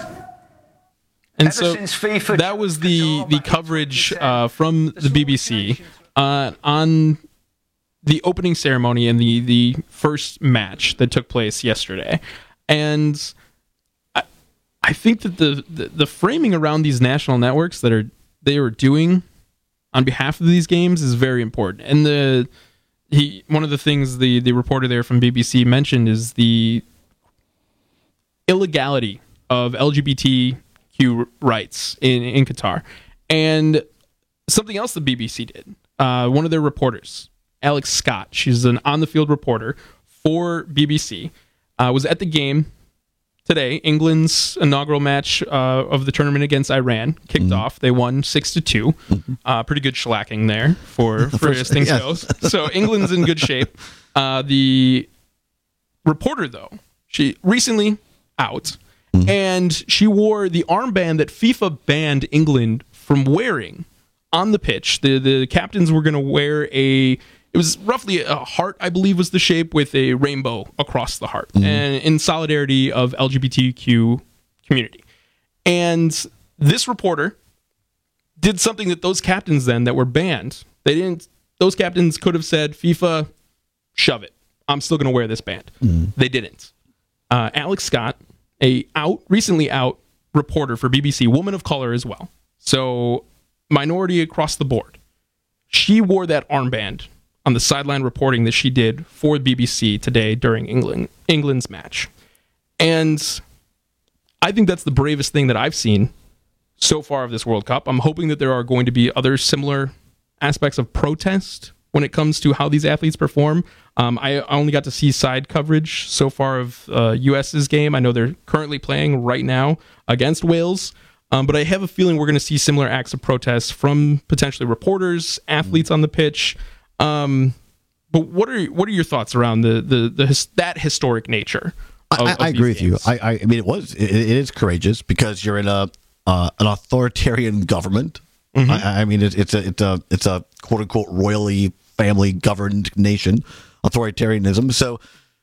And Ever so since FIFA that was the the coverage uh, from the B B C uh, on the opening ceremony and the the first match that took place yesterday. And I, I think that the, the the framing around these national networks that are they are doing on behalf of these games is very important. And the he one of the things the the reporter there from B B C mentioned is the illegality of L G B T Q rights in, in Qatar. And something else the B B C did, uh, one of their reporters, Alex Scott, she's an on-the-field reporter for B B C, uh, was at the game today, England's inaugural match uh, of the tournament against Iran, kicked mm-hmm. off. They won six to two. Mm-hmm. Uh, pretty good shellacking there for, for as things yes. goes. So England's in good shape. Uh, the reporter, though, she recently out, mm-hmm. and she wore the armband that FIFA banned England from wearing on the pitch. The the captains were going to wear a It was roughly a heart, I believe, was the shape with a rainbow across the heart, Mm-hmm. and in solidarity of L G B T Q community. And this reporter did something that those captains then that were banned, they didn't. Those captains could have said, FIFA, shove it. I'm still going to wear this band. Mm-hmm. They didn't. Uh, Alex Scott, a out recently out reporter for B B C, woman of color as well, so minority across the board. She wore that armband on the sideline reporting that she did for B B C today during England England's match. And I think that's the bravest thing that I've seen so far of this World Cup. I'm hoping that there are going to be other similar aspects of protest when it comes to how these athletes perform. Um, I only got to see side coverage so far of uh, U S's game. I know they're currently playing right now against Wales, um, but I have a feeling we're going to see similar acts of protest from potentially reporters, athletes on the pitch. Um, but what are what are your thoughts around the the, the his, that historic nature? Of, I, of I agree with games? you. I, I mean, it was it, it is courageous because you're in a uh, an authoritarian government. Mm-hmm. I, I mean, it's it's a it's a it's a quote unquote royally family governed nation, authoritarianism. So,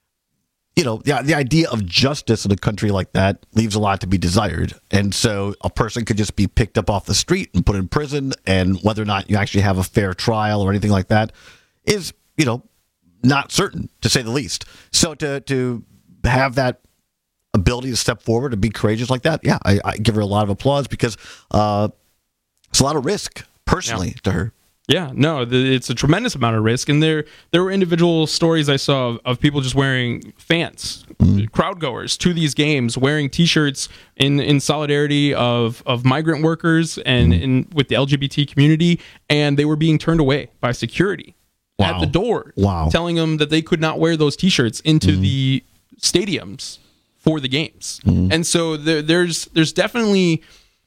you know, the the idea of justice in a country like that leaves a lot to be desired. And so, a person could just be picked up off the street and put in prison, and whether or not you actually have a fair trial or anything like that is, you know, not certain, to say the least. So to to have that ability to step forward and be courageous like that, yeah, I, I give her a lot of applause because uh, it's a lot of risk personally Yeah. to her. Yeah, no, the, it's a tremendous amount of risk, and there there were individual stories I saw of, of people just wearing fans, mm. crowd goers to these games, wearing T-shirts in, in solidarity of, of migrant workers and mm. in, with the L G B T community, and they were being turned away by security wow. at the door, wow. telling them that they could not wear those T-shirts into mm. the stadiums for the games. Mm. And so there, there's there's definitely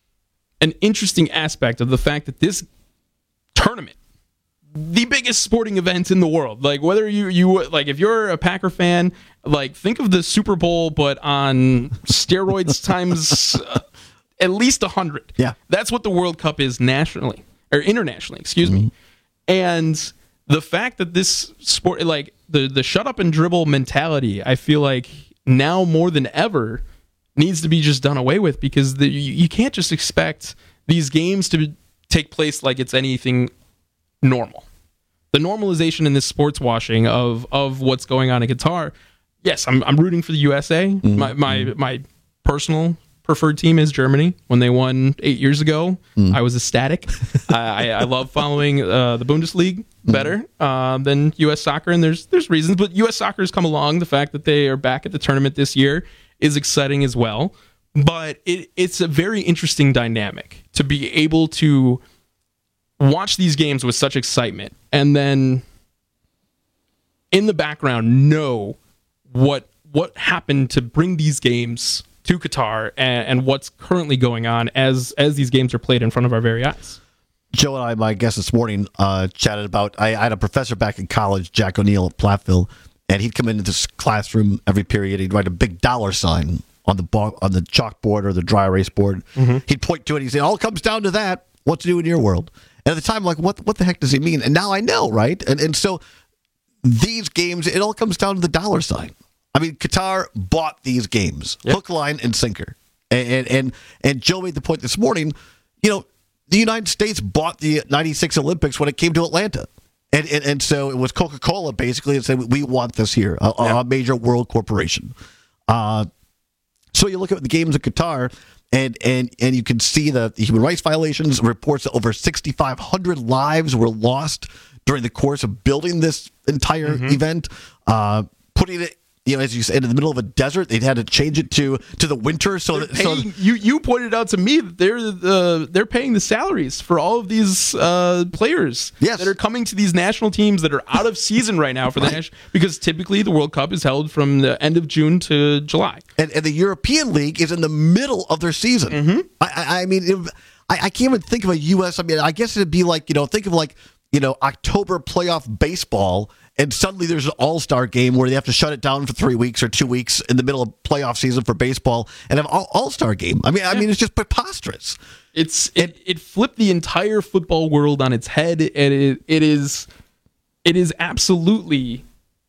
an interesting aspect of the fact that this tournament, the biggest sporting event in the world, like whether you you like if you're a Packer fan, like think of the Super Bowl but on steroids times uh, at least a hundred. Yeah, that's what the World Cup is nationally or internationally. Excuse mm-hmm. me. And the fact that this sport, like the the shut up and dribble mentality, I feel like now more than ever needs to be just done away with, because the, you, you can't just expect these games to take place like it's anything normal. The normalization in this sports washing of of what's going on in Qatar. Yes, I'm I'm rooting for the U S A. Mm-hmm. My my my personal preferred team is Germany. When they won eight years ago, mm. I was ecstatic. I, I love following uh, the Bundesliga better mm. uh, than U S soccer, and there's there's reasons. But U S soccer has come along. The fact that they are back at the tournament this year is exciting as well. But it, it's a very interesting dynamic to be able to watch these games with such excitement and then in the background know what what happened to bring these games to Qatar and, and what's currently going on as as these games are played in front of our very eyes. Joe and I, my guest this morning, uh, chatted about, I, I had a professor back in college, Jack O'Neill at Platteville, and he'd come into this classroom every period. He'd write a big dollar sign on the bar, on the chalkboard or the dry erase board. Mm-hmm. He'd point to it. He'd say, "It all comes down to that. What to do in your world?" And at the time, I'm like, what what the heck does he mean? And now I know, right? And and so these games, it all comes down to the dollar sign. I mean, Qatar bought these games, yep. hook, line, and sinker. And, and and and Joe made the point this morning. You know, the United States bought the ninety-six Olympics when it came to Atlanta. And, and and so it was Coca-Cola basically that said, we want this here, a, yeah. a major world corporation. Uh, so you look at the games in Qatar, and and and you can see the, the human rights violations, reports that over sixty-five hundred lives were lost during the course of building this entire mm-hmm. event, uh, putting it, you know, as you said, in the middle of a desert. They'd had to change it to to the winter. So, that, paying, so you you pointed out to me that they're uh, they're paying the salaries for all of these uh, players yes. that are coming to these national teams that are out of season right now for the right. national, because typically the World Cup is held from the end of June to July, and, and the European League is in the middle of their season. Mm-hmm. I, I mean, it, I, I can't even think of a U S. I mean, I guess it'd be like, you know, think of like, you know, October playoff baseball. And suddenly there's an all-star game where they have to shut it down for three weeks or two weeks in the middle of playoff season for baseball and have an all-star game. I mean, yeah. I mean, it's just preposterous. It's it, it flipped the entire football world on its head, and it it is it is absolutely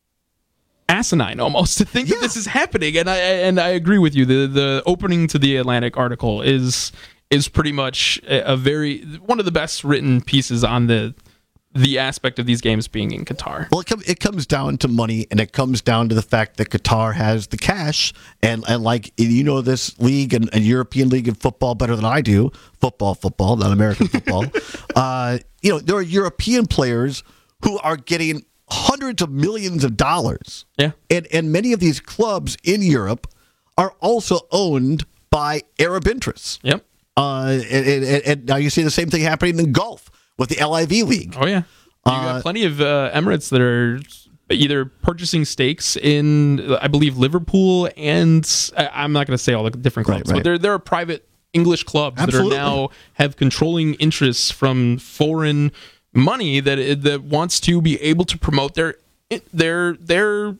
asinine almost to think yeah. that this is happening. And I and I agree with you. The the opening to the Atlantic article is is pretty much a, a very one of the best written pieces on the the aspect of these games being in Qatar. Well, it, com- it comes down to money, and it comes down to the fact that Qatar has the cash, and, and like, you know this league and, and European league in football better than I do. Football, football, not American football. uh, you know, there are European players who are getting hundreds of millions of dollars. Yeah. And, and many of these clubs in Europe are also owned by Arab interests. Yep. Uh, and, and, and now you see the same thing happening in golf with the L I V League. Oh, yeah. You got uh, plenty of uh, Emirates that are either purchasing stakes in, I believe, Liverpool, and I'm not going to say all the different clubs, right, right. but there, there are private English clubs Absolutely. that are now have controlling interests from foreign money that that wants to be able to promote their their their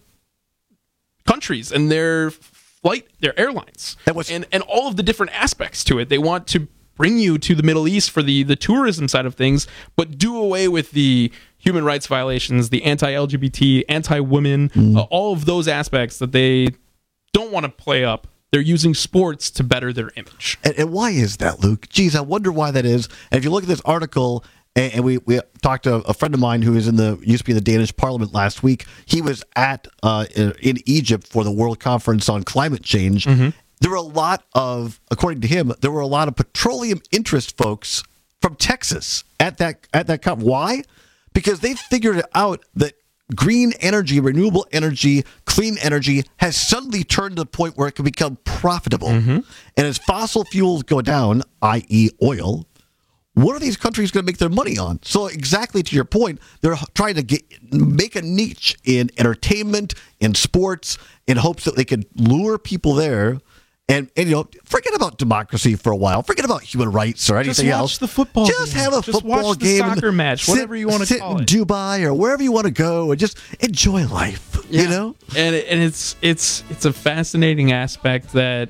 countries and their flight, their airlines, that was, and, and all of the different aspects to it. They want to bring you to the Middle East for the, the tourism side of things, but do away with the human rights violations, the anti-L G B T, anti-women, mm. uh, all of those aspects that they don't want to play up. They're using sports to better their image. And, and why is that, Luke? Geez, I wonder why that is. And if you look at this article, and, and we, we talked to a friend of mine who is in the used to be in the Danish Parliament last week. He was at uh, in Egypt for the World Conference on Climate Change. Mm-hmm. There were a lot of, according to him, there were a lot of petroleum interest folks from Texas at that at that conference. Why? Because they figured out that green energy, renewable energy, clean energy has suddenly turned to the point where it can become profitable. Mm-hmm. And as fossil fuels go down, that is oil, what are these countries going to make their money on? So exactly to your point, they're trying to get make a niche in entertainment, in sports, in hopes that they can lure people there. And, and, you know, forget about democracy for a while. Forget about human rights or anything Just watch else. the football Just game. have a just football watch the game. Soccer match, sit, whatever you want to sit call in it. Dubai or wherever you want to go and just enjoy life. Yeah. You know? And and it's it's it's a fascinating aspect that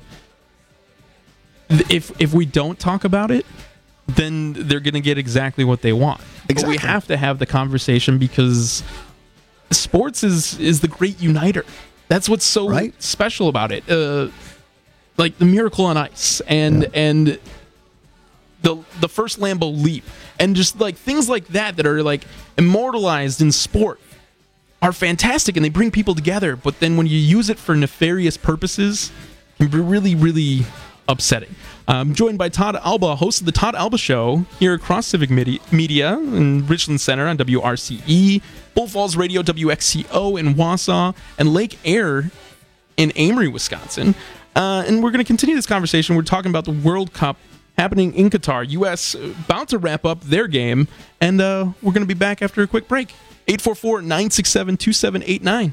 if if we don't talk about it, then they're going to get exactly what they want. Exactly. But we have to have the conversation because sports is is the great uniter. That's what's so right? special about it. Uh, like the Miracle on Ice and yeah. and the the first Lambeau Leap and just like things like that that are like immortalized in sport are fantastic and they bring people together. But then when you use it for nefarious purposes, it can be really, really upsetting. I'm joined by Todd Alba, host of the Todd Alba Show here across Civic Media in Richland Center on W R C E, Bull Falls Radio, W X C O in Wausau, and Lake Air in Amory, Wisconsin. Uh, and we're going to continue this conversation. We're talking about the World Cup happening in Qatar. U S about to wrap up their game, and uh, we're going to be back after a quick break. eight four four, nine six seven, two seven eight nine.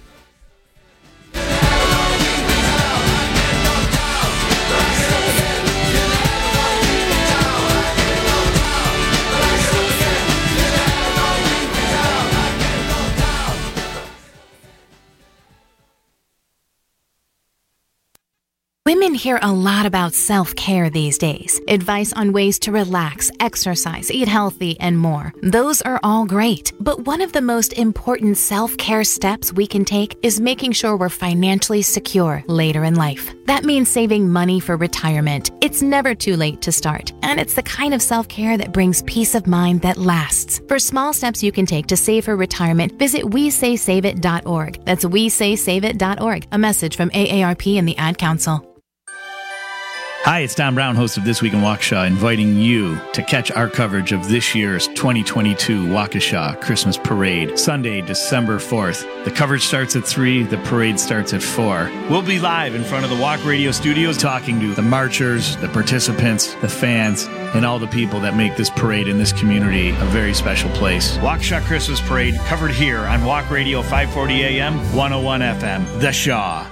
Women hear a lot about self-care these days. Advice on ways to relax, exercise, eat healthy, and more. Those are all great. But one of the most important self-care steps we can take is making sure we're financially secure later in life. That means saving money for retirement. It's never too late to start. And it's the kind of self-care that brings peace of mind that lasts. For small steps you can take to save for retirement, visit we say save it dot org. That's we say save it dot org. A message from A A R P and the Ad Council. Hi, it's Don Brown, host of This Week in Waukesha, inviting you to catch our coverage of this year's twenty twenty-two Waukesha Christmas Parade, Sunday, December fourth. The coverage starts at three, the parade starts at four. We'll be live in front of the Walk Radio studios talking to the marchers, the participants, the fans, and all the people that make this parade in this community a very special place. Waukesha Christmas Parade covered here on Walk Radio five forty A M, one oh one F M, The Shaw.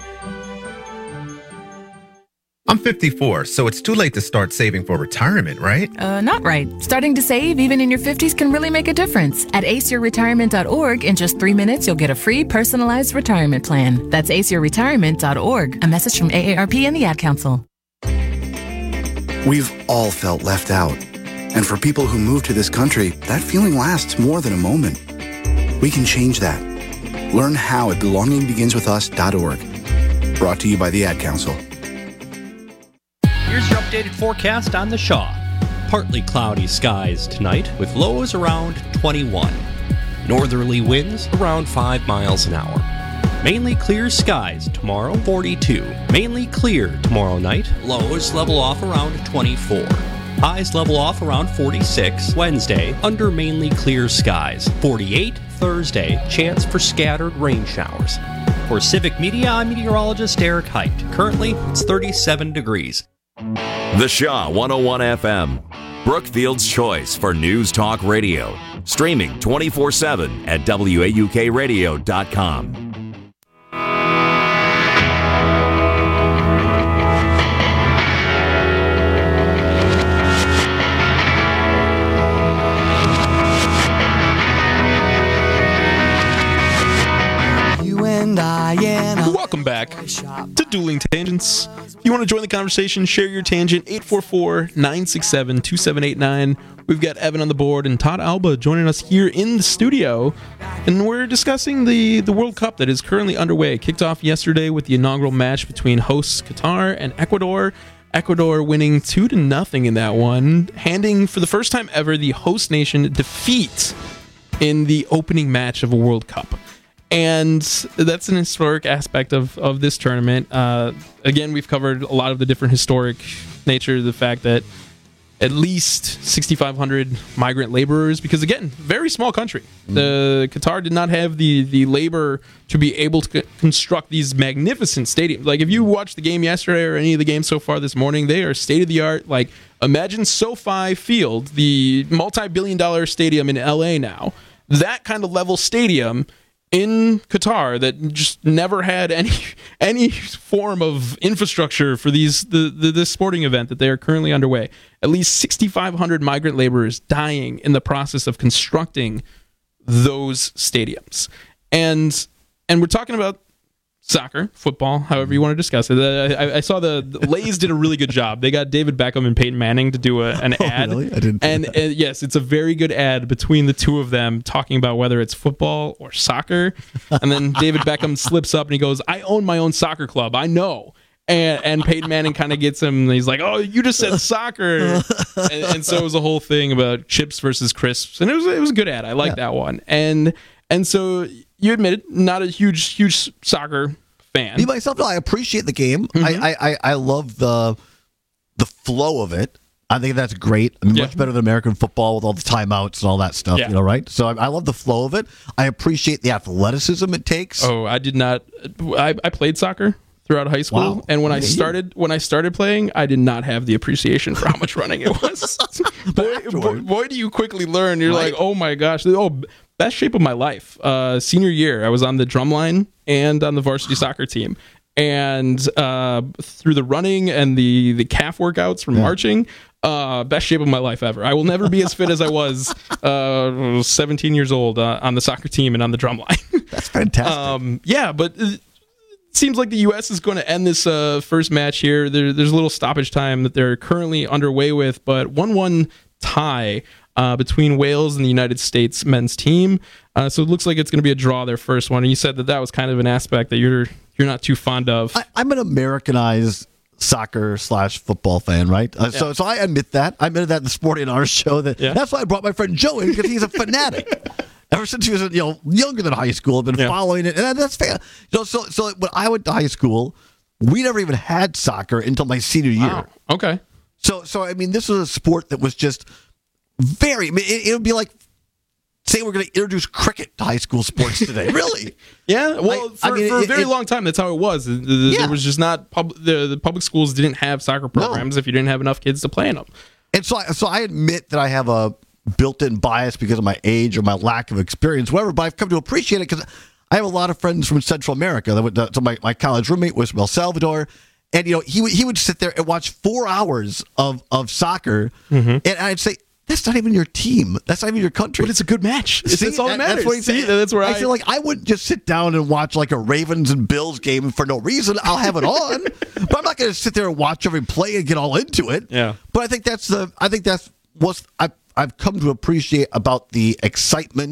I'm fifty-four, so it's too late to start saving for retirement, right? Uh, not right. Starting to save even in your fifties can really make a difference. At ace your retirement dot org, in just three minutes, you'll get a free personalized retirement plan. That's ace your retirement dot org. A message from A A R P and the Ad Council. We've all felt left out. And for people who move to this country, that feeling lasts more than a moment. We can change that. Learn how at belonging begins with us dot org. Brought to you by the Ad Council. Here's your updated forecast on the Shaw. Partly cloudy skies tonight with lows around twenty-one. Northerly winds around five miles an hour. Mainly clear skies tomorrow, forty-two. Mainly clear tomorrow night. Lows level off around twenty-four. Highs level off around forty-six. Wednesday, under mainly clear skies. forty-eight. Thursday, chance for scattered rain showers. For Civic Media, I'm meteorologist Eric Height. Currently, it's thirty-seven degrees. The Shaw one oh one F M, Brookfield's choice for news talk radio. Streaming twenty-four seven at W A U K radio dot com. Welcome back to Dueling Tangents. If you want to join the conversation, share your tangent, eight four four, nine six seven, two seven eight nine. We've got Evan on the board and Todd Alba joining us here in the studio. And we're discussing the, the World Cup that is currently underway. It kicked off yesterday with the inaugural match between hosts Qatar and Ecuador. Ecuador winning two to nothing in that one, handing for the first time ever the host nation defeat in the opening match of a World Cup. And that's an historic aspect of, of this tournament. Uh, again, we've covered a lot of the different historic nature, the fact that at least sixty-five hundred migrant laborers, because again, very small country. Mm. The Qatar did not have the, the labor to be able to c- construct these magnificent stadiums. Like if you watched the game yesterday or any of the games so far this morning, they are state of the art. Like imagine SoFi Field, the multi-billion dollar stadium in L A now, that kind of level stadium in Qatar that just never had any any form of infrastructure for these the, the this sporting event that they are currently underway. At least sixty-five hundred migrant laborers dying in the process of constructing those stadiums. And and we're talking about soccer, football, however you want to discuss it. I, I saw the, the Lays did a really good job. They got David Beckham and Peyton Manning to do a, an oh, ad. Really? I didn't. And, and yes, it's a very good ad between the two of them talking about whether it's football or soccer. And then David Beckham slips up and he goes, "I own my own soccer club. I know." And, and Peyton Manning kind of gets him. And he's like, "Oh, you just said soccer." and, and so it was a whole thing about chips versus crisps, and it was it was a good ad. I like yeah. that one. And and so you admitted not a huge huge soccer fan. Me myself, no, I appreciate the game. Mm-hmm. I, I I love the the flow of it. I think that's great. I mean, yeah. Much better than American football with all the timeouts and all that stuff. Yeah. You know, right? So I, I love the flow of it. I appreciate the athleticism it takes. Oh, I did not. I, I played soccer throughout high school, wow. and when I started when I started playing, I did not have the appreciation for how much running it was. boy, boy, boy, do you quickly learn. You're right. like, oh my gosh, oh, best shape of my life. Uh, senior year, I was on the drum line and on the varsity soccer team. And uh, through the running and the, the calf workouts from yeah. marching, uh, best shape of my life ever. I will never be as fit as I was uh, seventeen years old uh, on the soccer team and on the drum line. That's fantastic. Um, yeah, but it seems like the U S is going to end this uh, first match here. There, there's a little stoppage time that they're currently underway with, but one one tie uh, between Wales and the United States men's team. Uh, so it looks like it's going to be a draw, their first one. And you said that that was kind of an aspect that you're you're not too fond of. I, I'm an Americanized soccer slash football fan, right? Uh, yeah. So so I admit that. I admitted that in the Sporting R show. That yeah. That's why I brought my friend Joe in, because he's a fanatic. Ever since he was, you know, younger than high school, I've been yeah. following it, and that's fair. You know, so so when I went to high school, we never even had soccer until my senior year. Wow. Okay. So so I mean, this was a sport that was just very. I mean, it, it would be like say we're going to introduce cricket to high school sports today. Really? Yeah. Well, I, for, I mean, for it, a very it, long time, that's how it was. The, the, yeah. There was just not pub, the the public schools didn't have soccer programs no. if you didn't have enough kids to play in them. And so I, so I admit that I have a built-in bias because of my age or my lack of experience, whatever, but I've come to appreciate it because I have a lot of friends from Central America. That would, so my, my college roommate was from El Salvador, and you know he would he would sit there and watch four hours of, of soccer, mm-hmm. and I'd say, that's not even your team. That's not even your country. But it's a good match. See, that's all that, that matters. That's, what See, that's where I, I feel like I wouldn't just sit down and watch like a Ravens and Bills game for no reason. I'll have it on, but I'm not going to sit there and watch every play and get all into it. Yeah. But I think that's the. I think that's what's I. I've come to appreciate about the excitement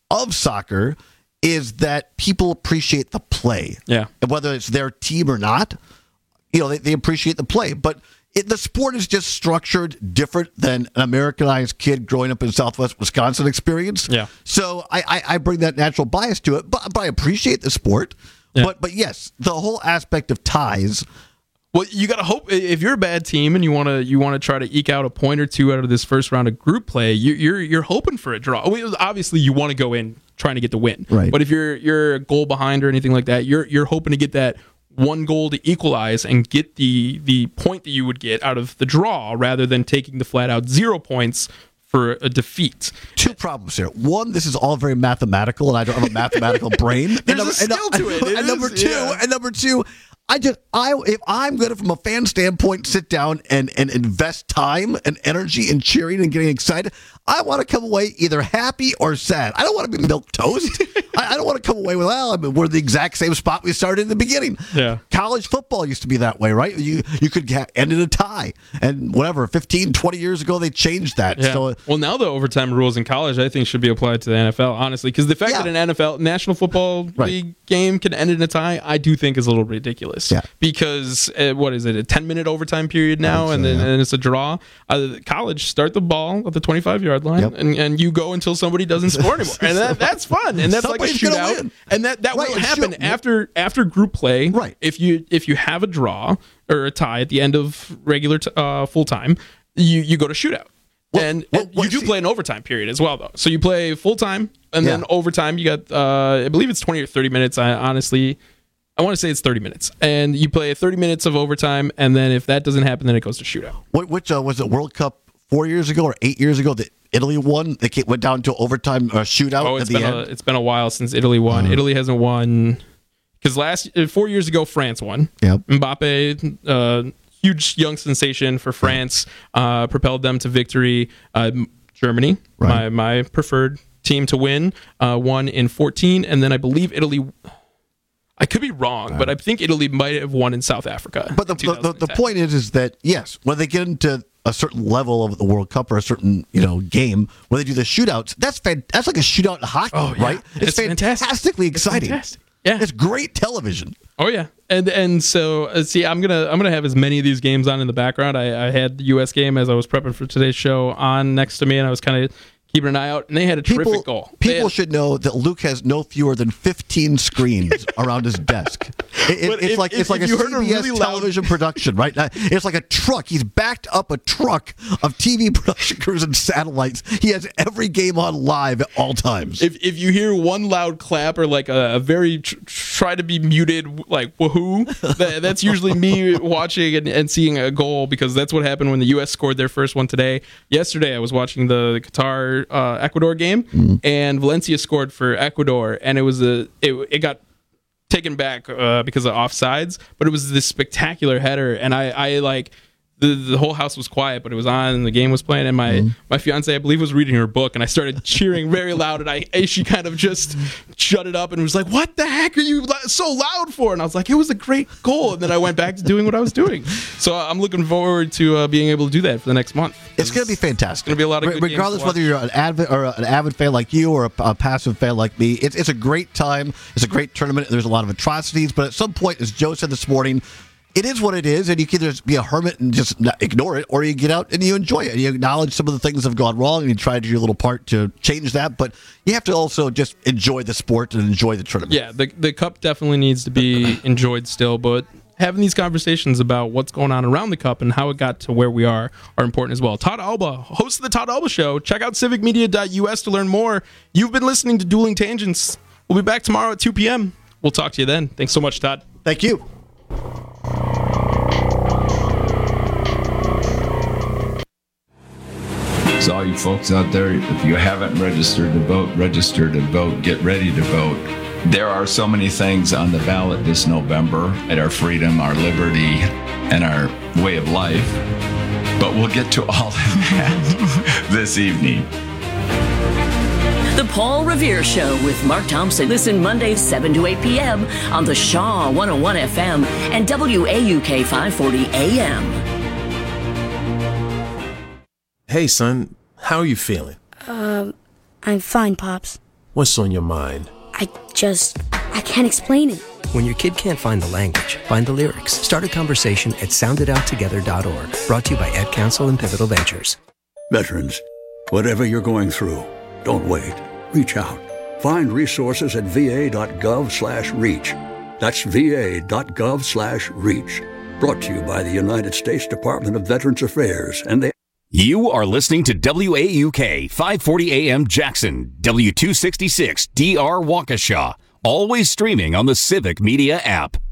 of soccer is that people appreciate the play. Yeah. And whether it's their team or not, you know, they, they appreciate the play. But it, the sport is just structured different than an Americanized kid growing up in Southwest Wisconsin experience. Yeah. So I, I, I bring that natural bias to it, but, but I appreciate the sport. Yeah. But but yes, the whole aspect of ties. Well, you got to hope if you're a bad team and you want to you want to try to eke out a point or two out of this first round of group play, you, you're you're hoping for a draw. I mean, obviously, you want to go in trying to get the win. Right. But if you're you're a goal behind or anything like that, you're you're hoping to get that one goal to equalize and get the the point that you would get out of the draw rather than taking the flat out zero points for a defeat. Two problems here. One, this is all very mathematical, and I don't have a mathematical brain. There's and number, a skill and, to it. And, it and is, number two, yeah. and number two, I just I if I'm going to, from a fan standpoint, sit down and, and invest time and energy in cheering and getting excited, I want to come away either happy or sad. I don't want to be milquetoast. I, I don't want to come away with, well, I mean, we're the exact same spot we started in the beginning. Yeah. College football used to be that way, right? You you could get, end in a tie. And whatever, fifteen, twenty years ago, they changed that. Yeah. So, well, now the overtime rules in college, I think, should be applied to the N F L, honestly, because the fact Yeah. that an N F L, National Football Right. League game can end in a tie, I do think is a little ridiculous. Yeah. Because, uh, what is it, a ten-minute overtime period now, and then and it's a draw? Uh, college, start the ball at the twenty-five-yard line, Yep. and, and you go until somebody doesn't score anymore. And that, that's fun, and that's Somebody's like a gonna shootout. win. And that, that Right, will and happen shoot- after after group play. Right. If you if you have a draw or a tie at the end of regular t- uh, full time, you, you go to shootout. Well, and, well, and well, you do see- play an overtime period as well, though. So you play full time, and then Yeah. overtime. You got, uh, I believe it's twenty or thirty minutes. I honestly, I want to say it's thirty minutes, and you play thirty minutes of overtime, and then if that doesn't happen, then it goes to shootout. What, which uh, was it? World Cup four years ago or eight years ago that Italy won? They ca- went down to overtime uh, shootout Oh, at it's the been end. a, it's been a while since Italy won. Uh-huh. Italy hasn't won because last uh, four years ago France won. Yep. Mbappe, uh, huge young sensation for France, uh, propelled them to victory. Uh, Germany, Right. my my preferred team to win, uh, won in fourteen, and then I believe Italy. I could be wrong, but I think Italy might have won in South Africa. But the, in the, the, the point is, is that yes, when they get into a certain level of the World Cup or a certain you know game, when they do the shootouts, that's fan, that's like a shootout in hockey, Oh, yeah. right? It's fantastic. fantastically exciting. fantastic. Yeah, It's great television. Oh yeah, and and so uh, see, I'm gonna I'm gonna have as many of these games on in the background. I, I had the U S game as I was prepping for today's show on next to me, and I was kind of keeping an eye out. And they had a terrific People, goal. They people had- should know that Luke has no fewer than fifteen screens around his desk. It- it- But it's if- like if- it's like if a you heard a C B S really loud- television production, right? Now, it's like a truck. He's backed up a truck of T V production crews and satellites. He has every game on live at all times. If if you hear one loud clap or like a, a very tr- try to be muted like woohoo, that, that's usually me watching and, and seeing a goal because that's what happened when the U S scored their first one today. Yesterday I was watching the Qatar uh, Ecuador game and Valencia scored for Ecuador and it was a it, it got taken back uh, because of offsides, but it was this spectacular header and I I like. The, the whole house was quiet, but it was on, and the game was playing. And my, mm-hmm. my fiance, I believe, was reading her book, and I started cheering very loud. And I, she kind of just shut it up and was like, "What the heck are you so loud for?" And I was like, "It was a great goal." And then I went back to doing what I was doing. So I'm looking forward to uh, being able to do that for the next month. It's going to be fantastic. It's going to be a lot of good regardless games to whether you're an avid or an avid fan like you or a, a passive fan like me. It's it's a great time. It's a great tournament. There's a lot of atrocities, but at some point, as Joe said this morning, it is what it is, and you can just be a hermit and just not ignore it, or you get out and you enjoy it. And you acknowledge some of the things that have gone wrong, and you try to do your little part to change that. But you have to also just enjoy the sport and enjoy the tournament. Yeah, the the cup definitely needs to be enjoyed still, but having these conversations about what's going on around the cup and how it got to where we are are important as well. Todd Alba, host of the Todd Alba Show. Check out civic media dot U S to learn more. You've been listening to Dueling Tangents. We'll be back tomorrow at two p.m. We'll talk to you then. Thanks so much, Todd. Thank you. So all you folks out there, if you haven't registered to vote, register to vote, get ready to vote. There are so many things on the ballot this November at our freedom, our liberty, and our way of life. But we'll get to all of that this evening. The Paul Revere Show with Mark Thompson. Listen Mondays seven to eight p.m. on the Shaw one oh one F M and W A U K five forty A M. Hey, son, how are you feeling? Um, I'm fine, Pops. What's on your mind? I just, I can't explain it. When your kid can't find the language, find the lyrics. Start a conversation at sound it out together dot org. Brought to you by Ad Council and Pivotal Ventures. Veterans, whatever you're going through, don't wait. Reach out. Find resources at va.gov slash reach. That's va.gov slash reach. Brought to you by the United States Department of Veterans Affairs and the... You are listening to W A U K five forty A M Jackson, W two sixty-six D R Waukesha. Always streaming on the Civic Media app.